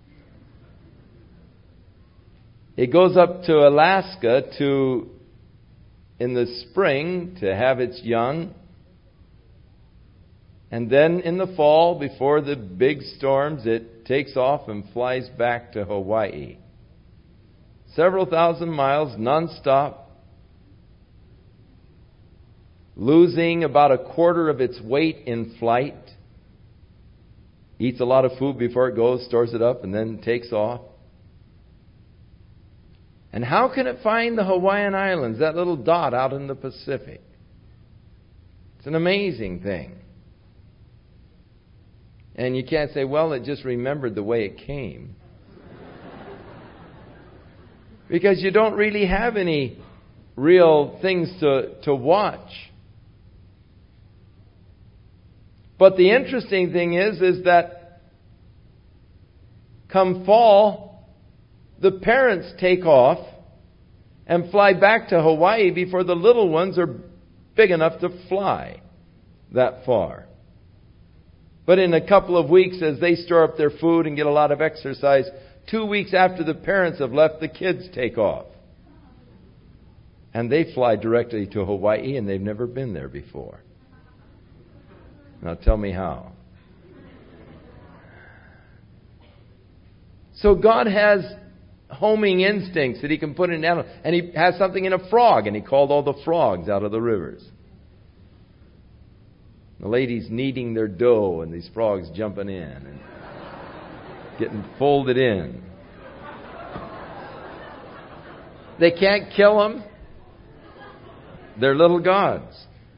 It goes up to Alaska to in the spring to have its young. And then in the fall, before the big storms, it takes off and flies back to Hawaii. Several thousand miles, nonstop, losing about a quarter of its weight in flight. Eats a lot of food before it goes, stores it up, and then takes off. And how can it find the Hawaiian Islands, that little dot out in the Pacific? It's an amazing thing. And you can't say, well, it just remembered the way it came. Because you don't really have any real things to, to watch. But the interesting thing is, is that come fall, the parents take off and fly back to Hawaii before the little ones are big enough to fly that far. But in a couple of weeks, as they store up their food and get a lot of exercise, two weeks after the parents have left, the kids take off. And they fly directly to Hawaii, and they've never been there before. Now tell me how. So God has homing instincts that He can put in animals. And He has something in a frog, and He called all the frogs out of the rivers. The ladies kneading their dough, and these frogs jumping in and getting folded in. They can't kill them. They're little gods.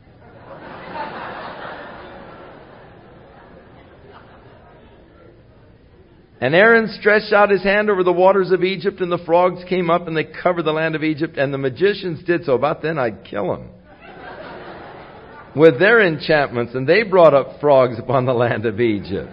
And Aaron stretched out his hand over the waters of Egypt, and the frogs came up, and they covered the land of Egypt, and the magicians did so. About then I'd kill them with their enchantments, and they brought up frogs upon the land of Egypt.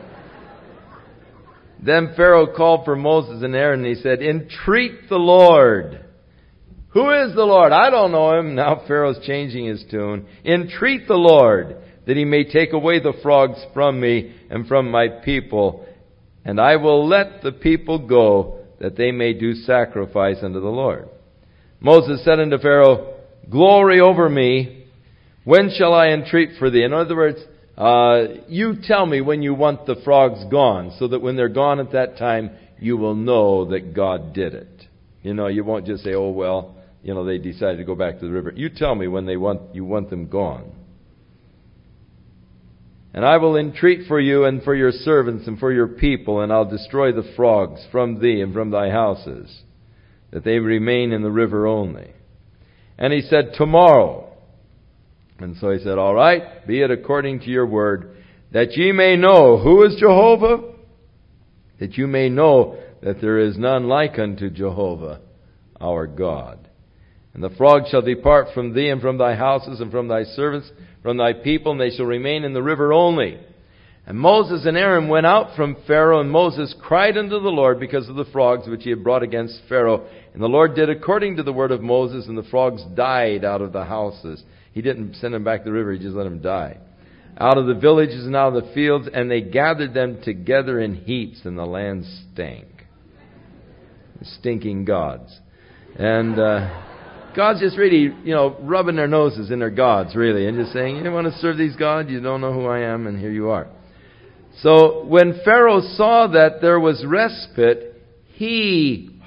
Then Pharaoh called for Moses and Aaron, and he said, entreat the Lord. Who is the Lord? I don't know him. Now Pharaoh's changing his tune. Entreat the Lord, that He may take away the frogs from me and from my people, and I will let the people go, that they may do sacrifice unto the Lord. Moses said unto Pharaoh, glory over me. When shall I entreat for thee? In other words, uh, you tell me when you want the frogs gone, so that when they're gone at that time, you will know that God did it. You know, you won't just say, oh, well, you know, they decided to go back to the river. You tell me when they want, you want them gone. And I will entreat for you and for your servants and for your people, and I'll destroy the frogs from thee and from thy houses, that they remain in the river only. And he said, tomorrow. And so he said, all right, be it according to your word, that ye may know who is Jehovah, that you may know that there is none like unto Jehovah our God. And the frogs shall depart from thee and from thy houses and from thy servants, from thy people, and they shall remain in the river only. And Moses and Aaron went out from Pharaoh, and Moses cried unto the Lord because of the frogs which he had brought against Pharaoh. And the Lord did according to the word of Moses, and the frogs died out of the houses. He didn't send them back to the river, He just let them die. Out of the villages and out of the fields, and they gathered them together in heaps, and the land stank. Stinking gods. And uh, God's just really, you know, rubbing their noses in their gods, really, and just saying, you want to serve these gods? You don't know who I am, and here you are. So when Pharaoh saw that there was respite, he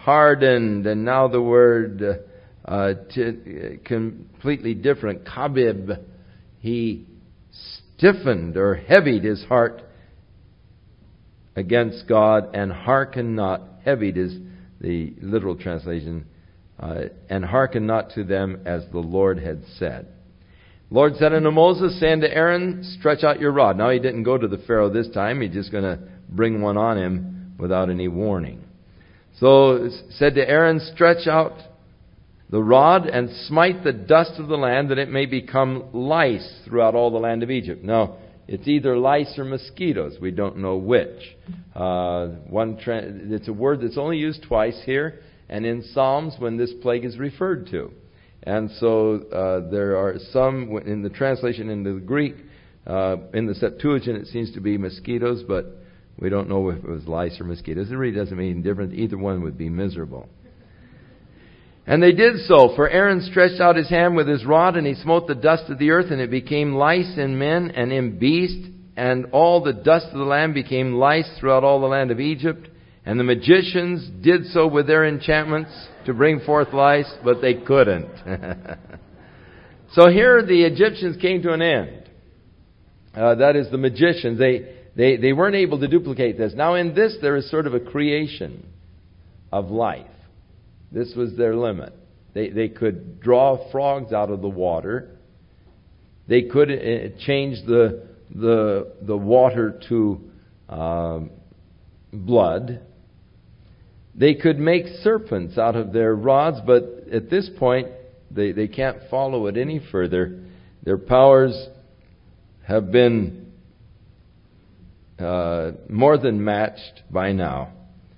hardened. And now the word uh, uh, t- completely different. Kabib. He stiffened or heavied his heart against God, and hearken not. Heavied is the literal translation. Uh, and hearken not to them as the Lord had said. Lord said unto Moses, say unto Aaron, stretch out your rod. Now he didn't go to the Pharaoh this time. He's just going to bring one on him without any warning. So said to Aaron, stretch out the rod and smite the dust of the land, that it may become lice throughout all the land of Egypt. Now, it's either lice or mosquitoes. We don't know which. Uh, one tra- it's a word that's only used twice here, and in Psalms when this plague is referred to. And so uh, there are some, in the translation into the Greek, uh, in the Septuagint it seems to be mosquitoes, but we don't know if it was lice or mosquitoes. It really doesn't mean different. Either one would be miserable. And they did so, for Aaron stretched out his hand with his rod, and he smote the dust of the earth, and it became lice in men and in beasts, and all the dust of the land became lice throughout all the land of Egypt. And the magicians did so with their enchantments to bring forth lice, but they couldn't. So here the Egyptians came to an end. Uh, that is, the magicians. They, they, they weren't able to duplicate this. Now in this there is sort of a creation of life. This was their limit. They, they could draw frogs out of the water. They could uh, change the, the, the water to um, blood. They could make serpents out of their rods, but at this point, they, they can't follow it any further. Their powers have been uh, more than matched by now.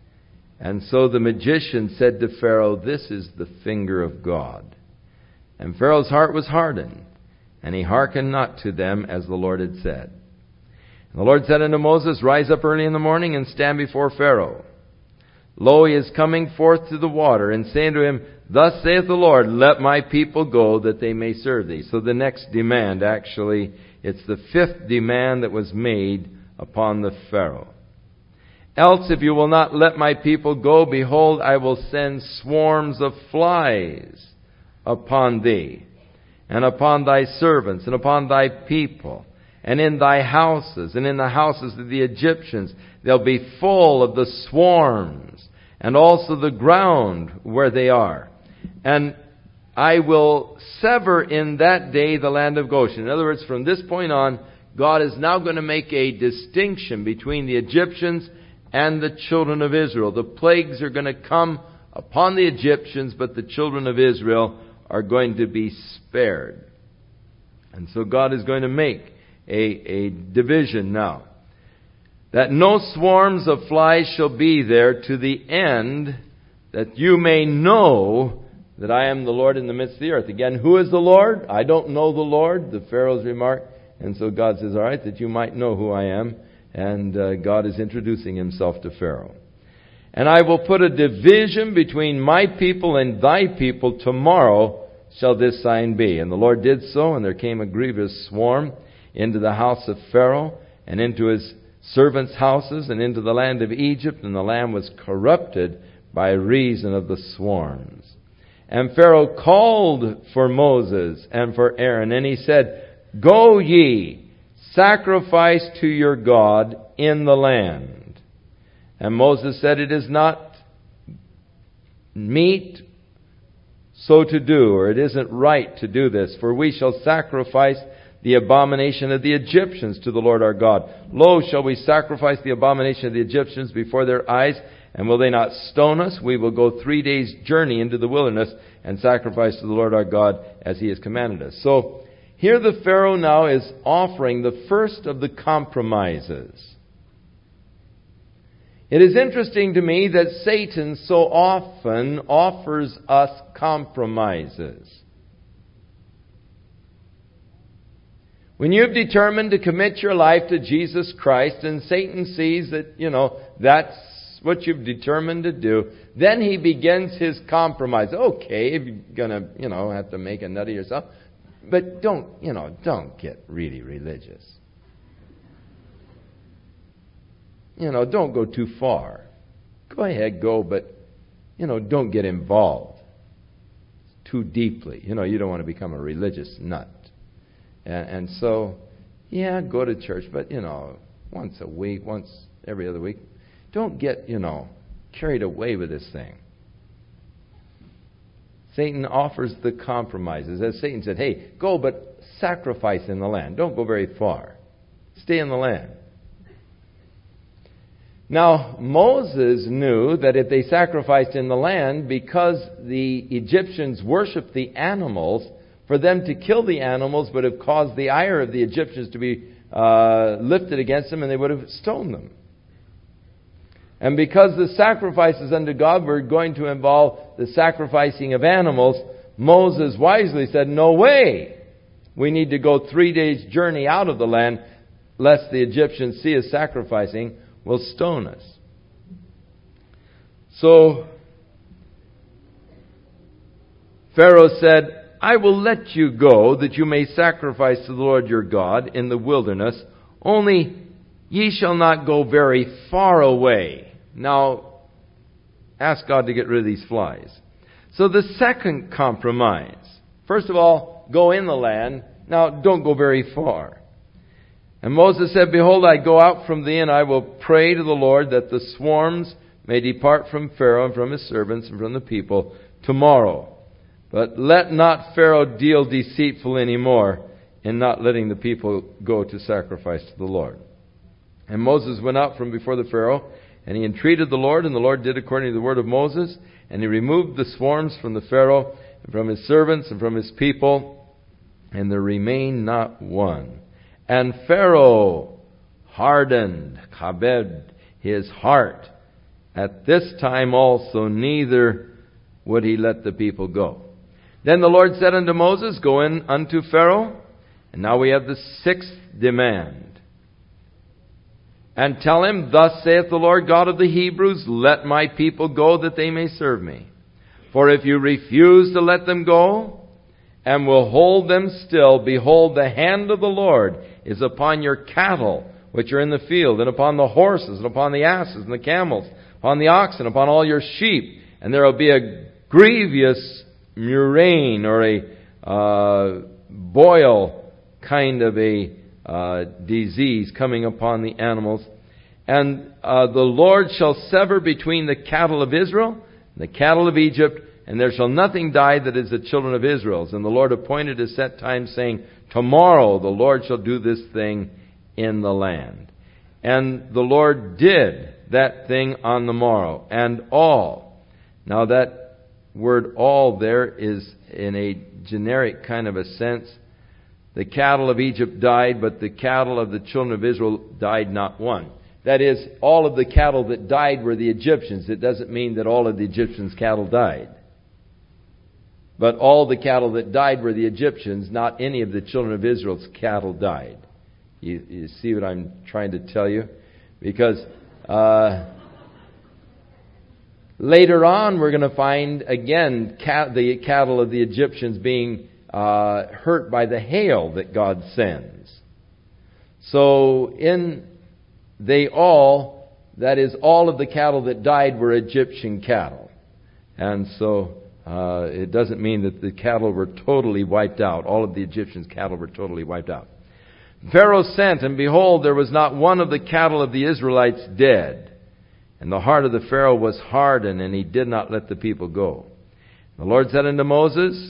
And so the magician said to Pharaoh, this is the finger of God. And Pharaoh's heart was hardened, and he hearkened not to them as the Lord had said. And the Lord said unto Moses, rise up early in the morning and stand before Pharaoh. Lo, he is coming forth to the water, and say unto him, thus saith the Lord, let my people go, that they may serve thee. So the next demand, actually, it's the fifth demand that was made upon the Pharaoh. Else, if you will not let my people go, behold, I will send swarms of flies upon thee, and upon thy servants, and upon thy people, and in thy houses, and in the houses of the Egyptians. They'll be full of the swarms, and also the ground where they are. And I will sever in that day the land of Goshen. In other words, from this point on, God is now going to make a distinction between the Egyptians and the children of Israel. The plagues are going to come upon the Egyptians, but the children of Israel are going to be spared. And so God is going to make a, a division now. That no swarms of flies shall be there, to the end that you may know that I am the Lord in the midst of the earth. Again, who is the Lord? I don't know the Lord, the Pharaoh's remark. And so God says, all right, that you might know who I am. And uh, God is introducing himself to Pharaoh. And I will put a division between my people and thy people. Tomorrow shall this sign be. And the Lord did so, and there came a grievous swarm into the house of Pharaoh, and into his servants' houses, and into the land of Egypt, and the land was corrupted by reason of the swarms. And Pharaoh called for Moses and for Aaron, and he said, go ye, sacrifice to your God in the land. And Moses said, it is not meet so to do, or it isn't right to do this, for we shall sacrifice the abomination of the Egyptians to the Lord our God. Lo, shall we sacrifice the abomination of the Egyptians before their eyes? And will they not stone us? We will go three days' journey into the wilderness and sacrifice to the Lord our God as he has commanded us. So here the Pharaoh now is offering the first of the compromises. It is interesting to me that Satan so often offers us compromises. When you've determined to commit your life to Jesus Christ, and Satan sees that, you know, that's what you've determined to do, then he begins his compromise. Okay, if you're going to, you know, have to make a nut of yourself, but don't, you know, don't get really religious. You know, don't go too far. Go ahead, go, but you know, don't get involved too deeply. You know, you don't want to become a religious nut. And, and so, yeah, go to church, but, you know, once a week, once every other week. Don't get, you know, carried away with this thing. Satan offers the compromises. As Satan said, hey, go but sacrifice in the land. Don't go very far. Stay in the land. Now, Moses knew that if they sacrificed in the land, because the Egyptians worshipped the animals, for them to kill the animals would have caused the ire of the Egyptians to be uh, lifted against them, and they would have stoned them. And because the sacrifices unto God were going to involve the sacrificing of animals, Moses wisely said, no way! We need to go three days' journey out of the land, lest the Egyptians see us sacrificing, will stone us. So Pharaoh said, I will let you go, that you may sacrifice to the Lord your God in the wilderness, only ye shall not go very far away. Now, ask God to get rid of these flies. So the second compromise. First of all, go in the land. Now, don't go very far. And Moses said, behold, I go out from thee, and I will pray to the Lord that the swarms may depart from Pharaoh and from his servants and from the people tomorrow. But let not Pharaoh deal deceitful any more in not letting the people go to sacrifice to the Lord. And Moses went out from before the Pharaoh, and he entreated the Lord, and the Lord did according to the word of Moses, and he removed the swarms from the Pharaoh, and from his servants, and from his people, and there remained not one. And Pharaoh hardened, kabed, his heart. At this time also neither would he let the people go. Then the Lord said unto Moses, go in unto Pharaoh, and now we have the sixth demand. And tell him, thus saith the Lord God of the Hebrews, let my people go that they may serve me. For if you refuse to let them go, and will hold them still, behold, the hand of the Lord is upon your cattle, which are in the field, and upon the horses, and upon the asses, and the camels, upon the oxen, upon all your sheep. And there will be a grievous murrain, or a uh, boil kind of a Uh, disease coming upon the animals. And uh, the Lord shall sever between the cattle of Israel and the cattle of Egypt, and there shall nothing die that is the children of Israel's. And the Lord appointed a set time, saying, tomorrow the Lord shall do this thing in the land. And the Lord did that thing on the morrow, and all. Now that word all there is in a generic kind of a sense. The cattle of Egypt died, but the cattle of the children of Israel died not one. That is, all of the cattle that died were the Egyptians. It doesn't mean that all of the Egyptians' cattle died. But all the cattle that died were the Egyptians, not any of the children of Israel's cattle died. You, you see what I'm trying to tell you? Because uh, later on we're going to find, again, cat, the cattle of the Egyptians being Uh, hurt by the hail that God sends. So in they all, that is, all of the cattle that died were Egyptian cattle. And so uh, it doesn't mean that the cattle were totally wiped out. All of the Egyptians' cattle were totally wiped out. Pharaoh sent, and behold, there was not one of the cattle of the Israelites dead. And the heart of the Pharaoh was hardened, and he did not let the people go. The Lord said unto Moses,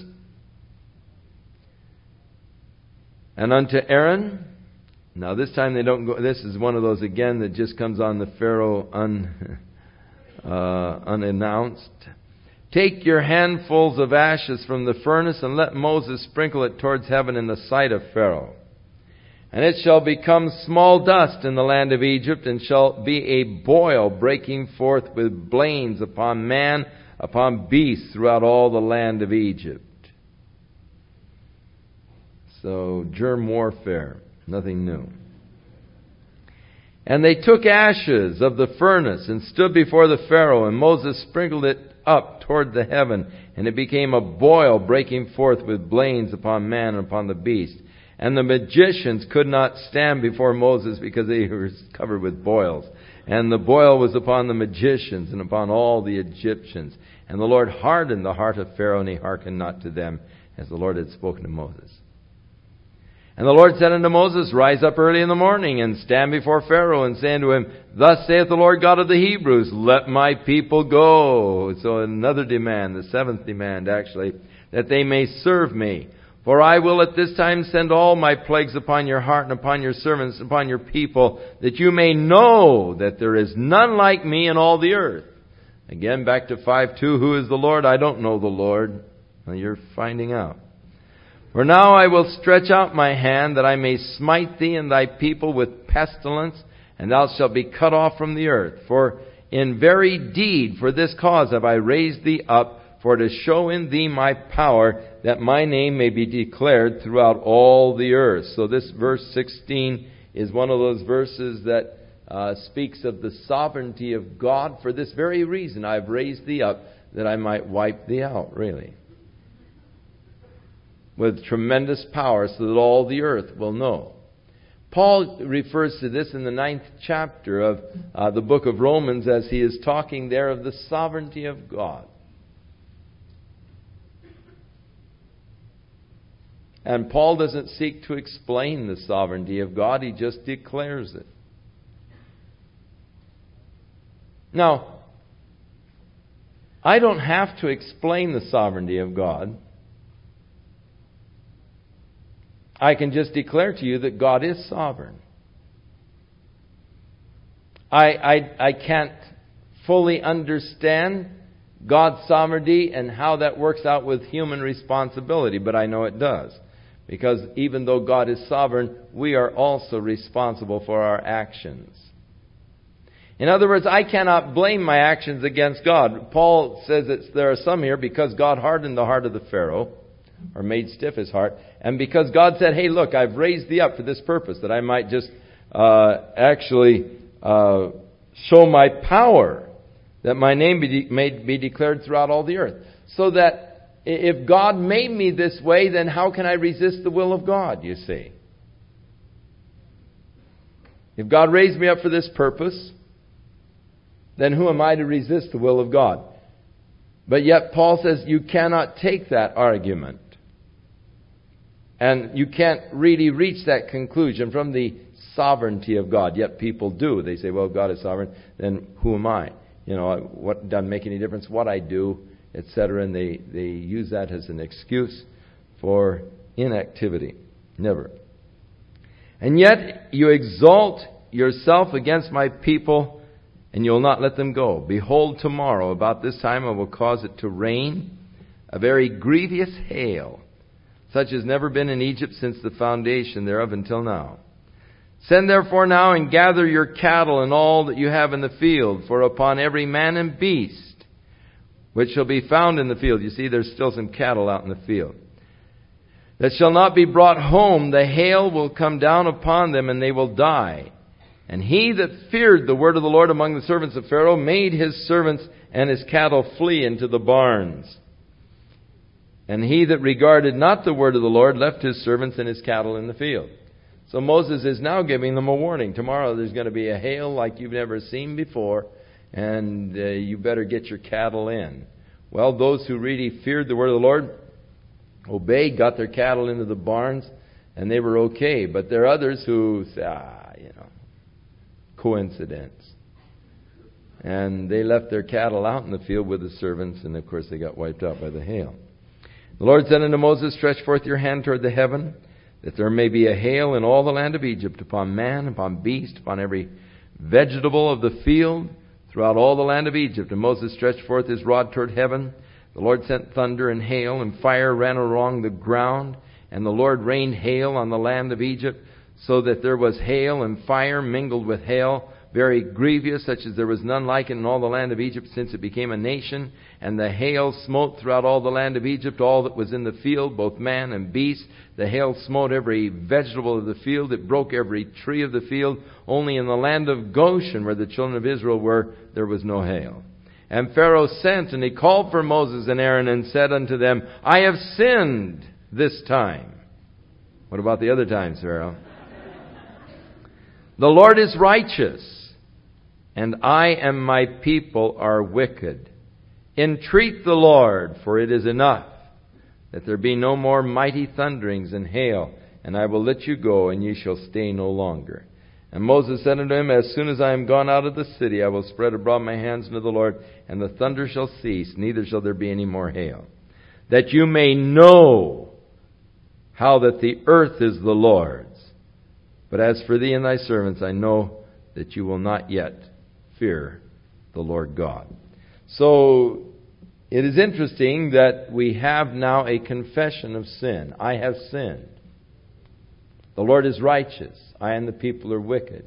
and unto Aaron, now this time they don't go, this is one of those again that just comes on the Pharaoh un, uh, unannounced. Take your handfuls of ashes from the furnace and let Moses sprinkle it towards heaven in the sight of Pharaoh. And it shall become small dust in the land of Egypt, and shall be a boil breaking forth with blains upon man, upon beast throughout all the land of Egypt. So, germ warfare, nothing new. And they took ashes of the furnace and stood before the Pharaoh, and Moses sprinkled it up toward the heaven, and it became a boil breaking forth with blains upon man and upon the beast. And the magicians could not stand before Moses because they were covered with boils. And the boil was upon the magicians and upon all the Egyptians. And the Lord hardened the heart of Pharaoh, and he hearkened not to them, as the Lord had spoken to Moses. And the Lord said unto Moses, Rise up early in the morning, and stand before Pharaoh, and say unto him, Thus saith the Lord God of the Hebrews, Let my people go. So another demand, the seventh demand actually, that they may serve me. For I will at this time send all my plagues upon your heart and upon your servants, and upon your people, that you may know that there is none like me in all the earth. Again, back to five two, who is the Lord? I don't know the Lord. Well, you're finding out. For now I will stretch out my hand, that I may smite thee and thy people with pestilence, and thou shalt be cut off from the earth. For in very deed for this cause have I raised thee up, for to show in thee my power, that my name may be declared throughout all the earth. So this verse sixteen is one of those verses that uh, speaks of the sovereignty of God. For this very reason I've raised thee up, that I might wipe thee out, really, with tremendous power, so that all the earth will know. Paul refers to this in the ninth chapter of uh, the book of Romans, as he is talking there of the sovereignty of God. And Paul doesn't seek to explain the sovereignty of God, he just declares it. Now, I don't have to explain the sovereignty of God. I can just declare to you that God is sovereign. I, I, I can't fully understand God's sovereignty and how that works out with human responsibility, but I know it does. Because even though God is sovereign, we are also responsible for our actions. In other words, I cannot blame my actions against God. Paul says that there are some here, because God hardened the heart of the Pharaoh, or made stiff his heart, and because God said, hey, look, I've raised thee up for this purpose, that I might just uh, actually uh, show my power, that my name be de- may be declared throughout all the earth. So that if God made me this way, then how can I resist the will of God, you see? If God raised me up for this purpose, then who am I to resist the will of God? But yet Paul says you cannot take that argument. And you can't really reach that conclusion from the sovereignty of God. Yet people do. They say, well, God is sovereign, then who am I? You know, what doesn't make any difference what I do, et cetera. And they, they use that as an excuse for inactivity. Never. And yet you exalt yourself against my people, and you will not let them go. Behold, tomorrow, about this time, I will cause it to rain, a very grievous hail, such as never been in Egypt since the foundation thereof until now. Send therefore now and gather your cattle and all that you have in the field, for upon every man and beast which shall be found in the field. You see, there's still some cattle out in the field. That shall not be brought home, the hail will come down upon them, and they will die. And he that feared the word of the Lord among the servants of Pharaoh made his servants and his cattle flee into the barns. And he that regarded not the word of the Lord left his servants and his cattle in the field. So Moses is now giving them a warning. Tomorrow there's going to be a hail like you've never seen before, and uh, you better get your cattle in. Well, those who really feared the word of the Lord obeyed, got their cattle into the barns, and they were okay. But there are others who say, ah, you know, coincidence. And they left their cattle out in the field with the servants, and of course they got wiped out by the hail. The Lord said unto Moses, Stretch forth your hand toward the heaven, that there may be a hail in all the land of Egypt, upon man, upon beast, upon every vegetable of the field, throughout all the land of Egypt. And Moses stretched forth his rod toward heaven. The Lord sent thunder and hail, and fire ran along the ground. And the Lord rained hail on the land of Egypt, so that there was hail and fire mingled with hail, very grievous, such as there was none like it in all the land of Egypt since it became a nation. And the hail smote throughout all the land of Egypt all that was in the field, both man and beast. The hail smote every vegetable of the field. It broke every tree of the field. Only in the land of Goshen, where the children of Israel were, there was no hail. And Pharaoh sent, and he called for Moses and Aaron, and said unto them, I have sinned this time. What about the other times, Pharaoh? The Lord is righteous, and I and my people are wicked. Entreat the Lord, for it is enough that there be no more mighty thunderings and hail, and I will let you go, and ye shall stay no longer. And Moses said unto him, As soon as I am gone out of the city, I will spread abroad my hands unto the Lord, and the thunder shall cease, neither shall there be any more hail. That you may know how that the earth is the Lord's. But as for thee and thy servants, I know that you will not yet fear the Lord God. So, it is interesting that we have now a confession of sin. I have sinned. The Lord is righteous. I and the people are wicked.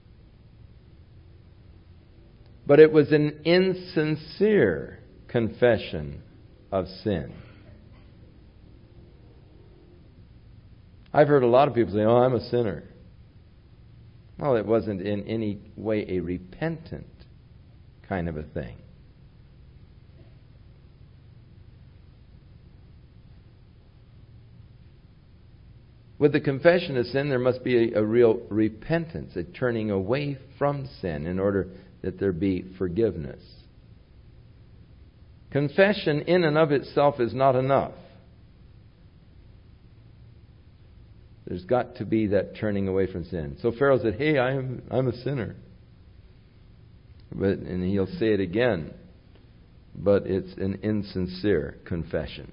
But it was an insincere confession of sin. I've heard a lot of people say, oh, I'm a sinner. Well, it wasn't in any way a repentant kind of a thing. With the confession of sin, there must be a, a real repentance, a turning away from sin in order that there be forgiveness. Confession in and of itself is not enough. There's got to be that turning away from sin. So Pharaoh said, hey, I'm, I'm a sinner. But, and he'll say it again, but it's an insincere confession.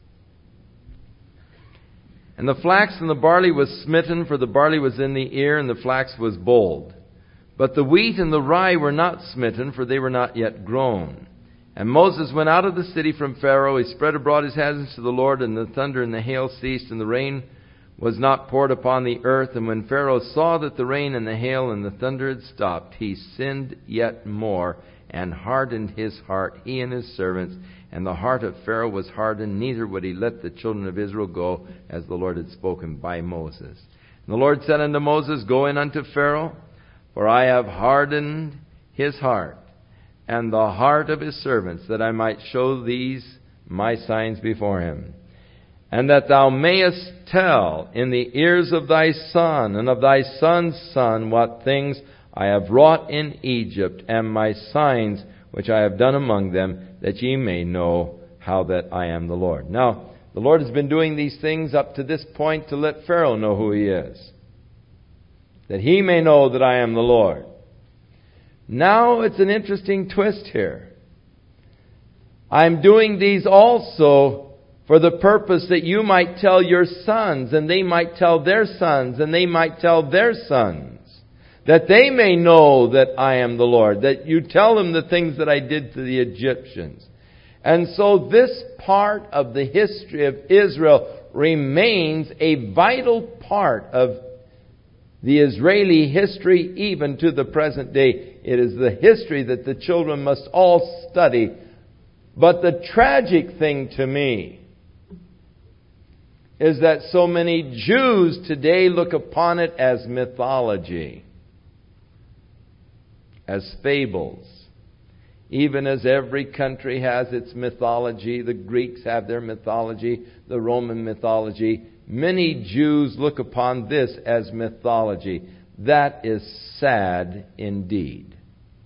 And the flax and the barley was smitten, for the barley was in the ear, and the flax was bold. But the wheat and the rye were not smitten, for they were not yet grown. And Moses went out of the city from Pharaoh. He spread abroad his hands to the Lord, and the thunder and the hail ceased, and the rain was not poured upon the earth. And when Pharaoh saw that the rain and the hail and the thunder had stopped, he sinned yet more, and hardened his heart, he and his servants. And the heart of Pharaoh was hardened, neither would he let the children of Israel go, as the Lord had spoken by Moses. And the Lord said unto Moses, Go in unto Pharaoh, for I have hardened his heart, and the heart of his servants, that I might show these my signs before him. And that thou mayest tell in the ears of thy son, and of thy son's son, what things I have wrought in Egypt, and my signs which I have done among them, that ye may know how that I am the Lord. Now, the Lord has been doing these things up to this point to let Pharaoh know who he is, that he may know that I am the Lord. Now it's an interesting twist here. I'm doing these also for the purpose that you might tell your sons, and they might tell their sons, and they might tell their sons, that they may know that I am the Lord, that you tell them the things that I did to the Egyptians. And so this part of the history of Israel remains a vital part of the Israeli history even to the present day. It is the history that the children must all study. But the tragic thing to me is that so many Jews today look upon it as mythology, as fables. Even as every country has its mythology, the Greeks have their mythology, the Roman mythology. Many Jews look upon this as mythology. That is sad indeed.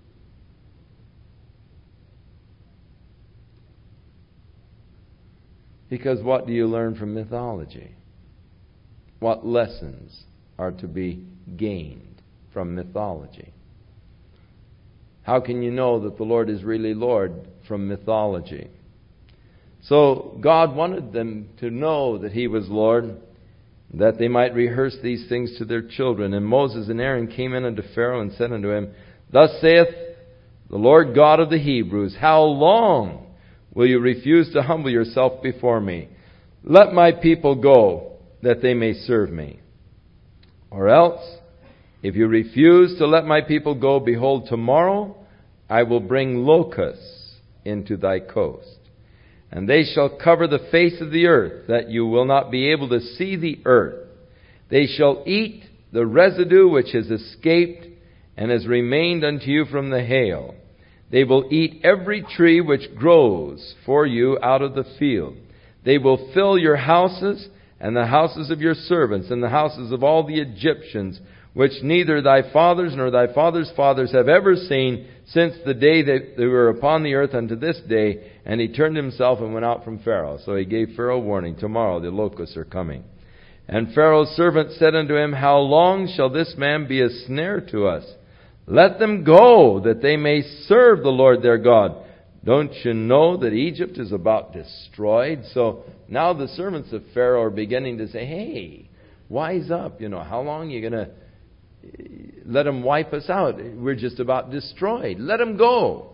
Because what do you learn from mythology? What lessons are to be gained from mythology? How can you know that the Lord is really Lord from mythology? So God wanted them to know that He was Lord, that they might rehearse these things to their children. And Moses and Aaron came in unto Pharaoh and said unto him, Thus saith the Lord God of the Hebrews, How long will you refuse to humble yourself before me? Let my people go, that they may serve me. Or else, if you refuse to let my people go, behold, tomorrow I will bring locusts into thy coast. And they shall cover the face of the earth, that you will not be able to see the earth. They shall eat the residue which has escaped and has remained unto you from the hail. They will eat every tree which grows for you out of the field. They will fill your houses and the houses of your servants and the houses of all the Egyptians which neither thy fathers nor thy fathers' fathers have ever seen, since the day that they were upon the earth unto this day. And he turned himself and went out from Pharaoh. So he gave Pharaoh warning, tomorrow the locusts are coming. And Pharaoh's servant said unto him, How long shall this man be a snare to us? Let them go, that they may serve the Lord their God. Don't you know that Egypt is about destroyed? So now the servants of Pharaoh are beginning to say, hey, wise up. You know, how long are you going to let them wipe us out? We're just about destroyed. Let them go.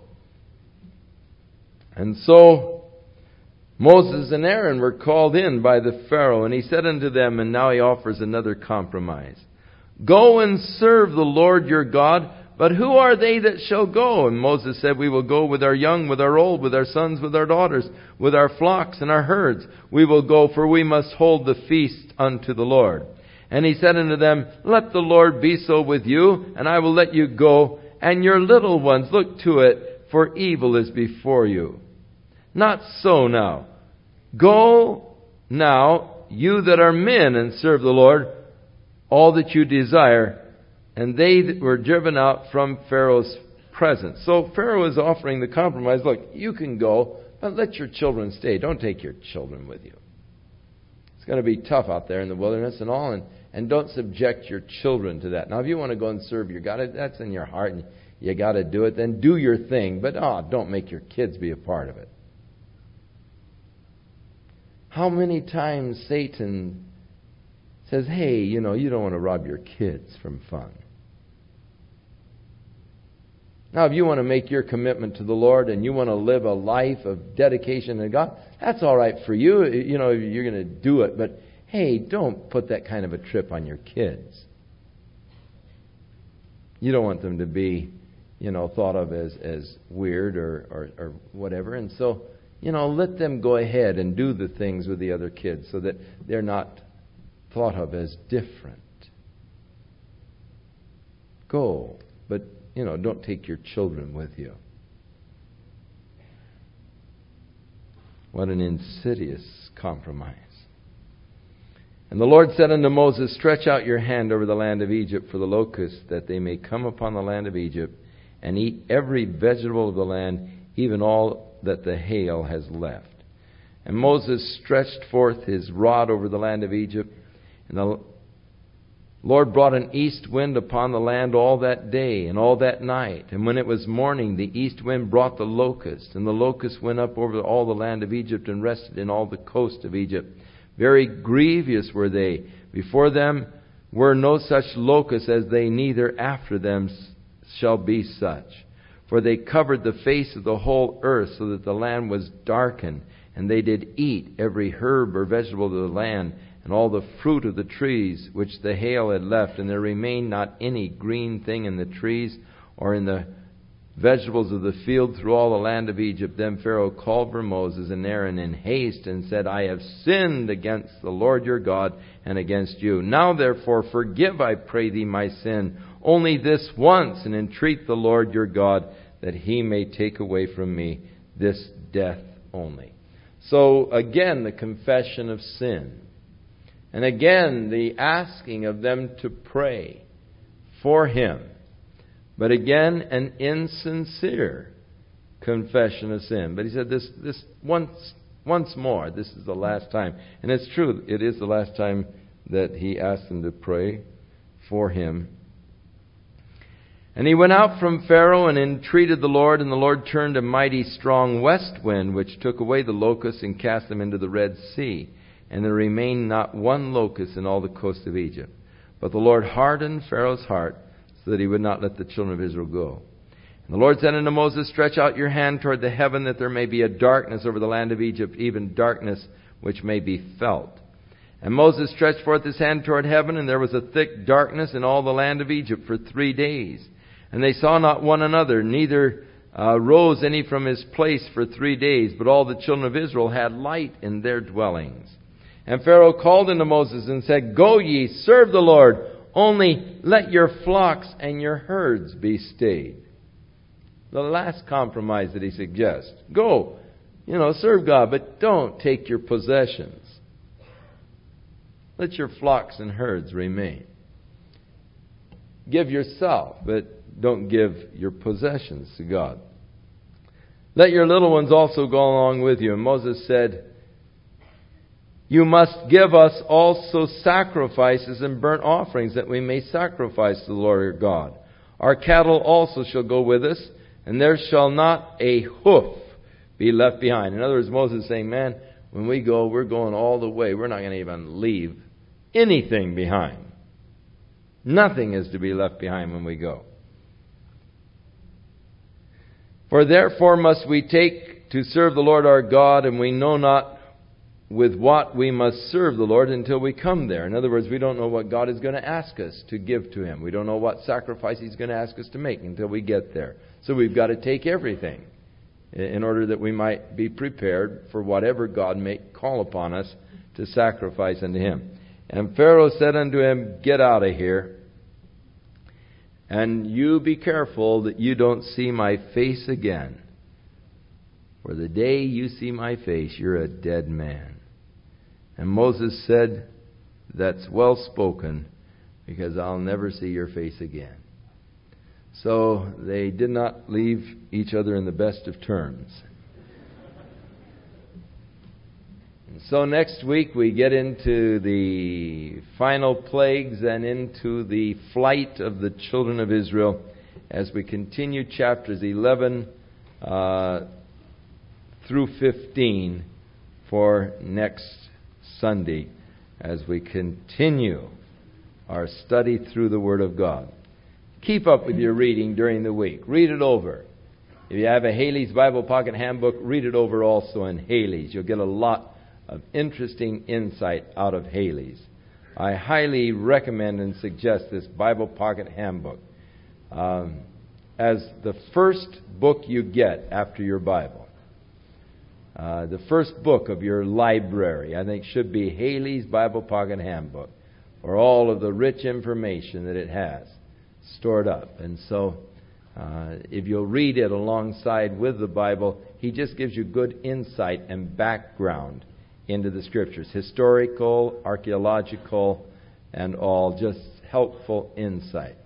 And so Moses and Aaron were called in by the Pharaoh, and he said unto them, and now he offers another compromise. Go and serve the Lord your God, but who are they that shall go? And Moses said, We will go with our young, with our old, with our sons, with our daughters, with our flocks and our herds. We will go, for we must hold the feast unto the Lord. And he said unto them, Let the Lord be so with you, and I will let you go, and your little ones, look to it, for evil is before you. Not so now. Go now, you that are men, and serve the Lord, all that you desire. And they that were driven out from Pharaoh's presence. So Pharaoh is offering the compromise. Look, you can go, but let your children stay. Don't take your children with you. It's going to be tough out there in the wilderness and all, and, and don't subject your children to that. Now, if you want to go and serve your God, that's in your heart, and you got to do it, then do your thing. But oh, don't make your kids be a part of it. How many times Satan says, hey, you know, you don't want to rob your kids from fun. Now, if you want to make your commitment to the Lord and you want to live a life of dedication to God, that's all right for you. You know, you're going to do it. But, hey, don't put that kind of a trip on your kids. You don't want them to be, you know, thought of as, as weird or, or, or whatever. And so, you know, let them go ahead and do the things with the other kids so that they're not thought of as different. Go, but, you know, don't take your children with you. What an insidious compromise. And the Lord said unto Moses, Stretch out your hand over the land of Egypt for the locusts, that they may come upon the land of Egypt and eat every vegetable of the land, even all that the hail has left. And Moses stretched forth his rod over the land of Egypt, and the Lord brought an east wind upon the land all that day and all that night. And when it was morning, the east wind brought the locust, and the locust went up over all the land of Egypt and rested in all the coast of Egypt. Very grievous were they. Before them were no such locusts as they, neither after them shall be such. For they covered the face of the whole earth, so that the land was darkened. And they did eat every herb or vegetable of the land, and all the fruit of the trees which the hail had left. And there remained not any green thing in the trees or in the vegetables of the field through all the land of Egypt. Then Pharaoh called for Moses and Aaron in haste, and said, I have sinned against the Lord your God and against you. Now therefore forgive, I pray thee, my sin, only this once, and entreat the Lord your God that he may take away from me this death only. So again, the confession of sin. And again, the asking of them to pray for him. But again, an insincere confession of sin. But he said this this once once more, this is the last time. And it's true, it is the last time that he asked them to pray for him. And he went out from Pharaoh and entreated the Lord, and the Lord turned a mighty strong west wind, which took away the locusts and cast them into the Red Sea. And there remained not one locust in all the coast of Egypt. But the Lord hardened Pharaoh's heart, so that he would not let the children of Israel go. And the Lord said unto Moses, Stretch out your hand toward the heaven, that there may be a darkness over the land of Egypt, even darkness which may be felt. And Moses stretched forth his hand toward heaven, and there was a thick darkness in all the land of Egypt for three days. And they saw not one another, neither uh, rose any from his place for three days. But all the children of Israel had light in their dwellings. And Pharaoh called unto Moses and said, Go ye, serve the Lord, only let your flocks and your herds be stayed. The last compromise that he suggests. Go, you know, serve God, but don't take your possessions. Let your flocks and herds remain. give yourself, but don't give your possessions to God. Let your little ones also go along with you. And Moses said, you must give us also sacrifices and burnt offerings, that we may sacrifice to the Lord our God. Our cattle also shall go with us, and there shall not a hoof be left behind. In other words, Moses is saying, man, when we go, we're going all the way. We're not going to even leave anything behind. Nothing is to be left behind when we go. For therefore must we take to serve the Lord our God, and we know not with what we must serve the Lord until we come there. In other words, we don't know what God is going to ask us to give to Him. We don't know what sacrifice He's going to ask us to make until we get there. So we've got to take everything in order that we might be prepared for whatever God may call upon us to sacrifice unto Him. And Pharaoh said unto him, get out of here, and you be careful that you don't see my face again. For the day you see my face, you're a dead man. And Moses said, that's well spoken, because I'll never see your face again. So they did not leave each other in the best of terms. And so next week we get into the final plagues and into the flight of the children of Israel as we continue chapters eleven uh, through fifteen for next Sunday as we continue our study through the Word of God. Keep up with your reading during the week. Read it over. If you have a Haley's Bible Pocket Handbook, read it over also in Haley's. You'll get a lot of interesting insight out of Haley's. I highly recommend and suggest this Bible Pocket Handbook um, as the first book you get after your Bible. Uh, the first book of your library, I think, should be Haley's Bible Pocket Handbook, for all of the rich information that it has stored up. And so, uh, if you'll read it alongside with the Bible, he just gives you good insight and background into the Scriptures. Historical, archaeological, and all, just helpful insight.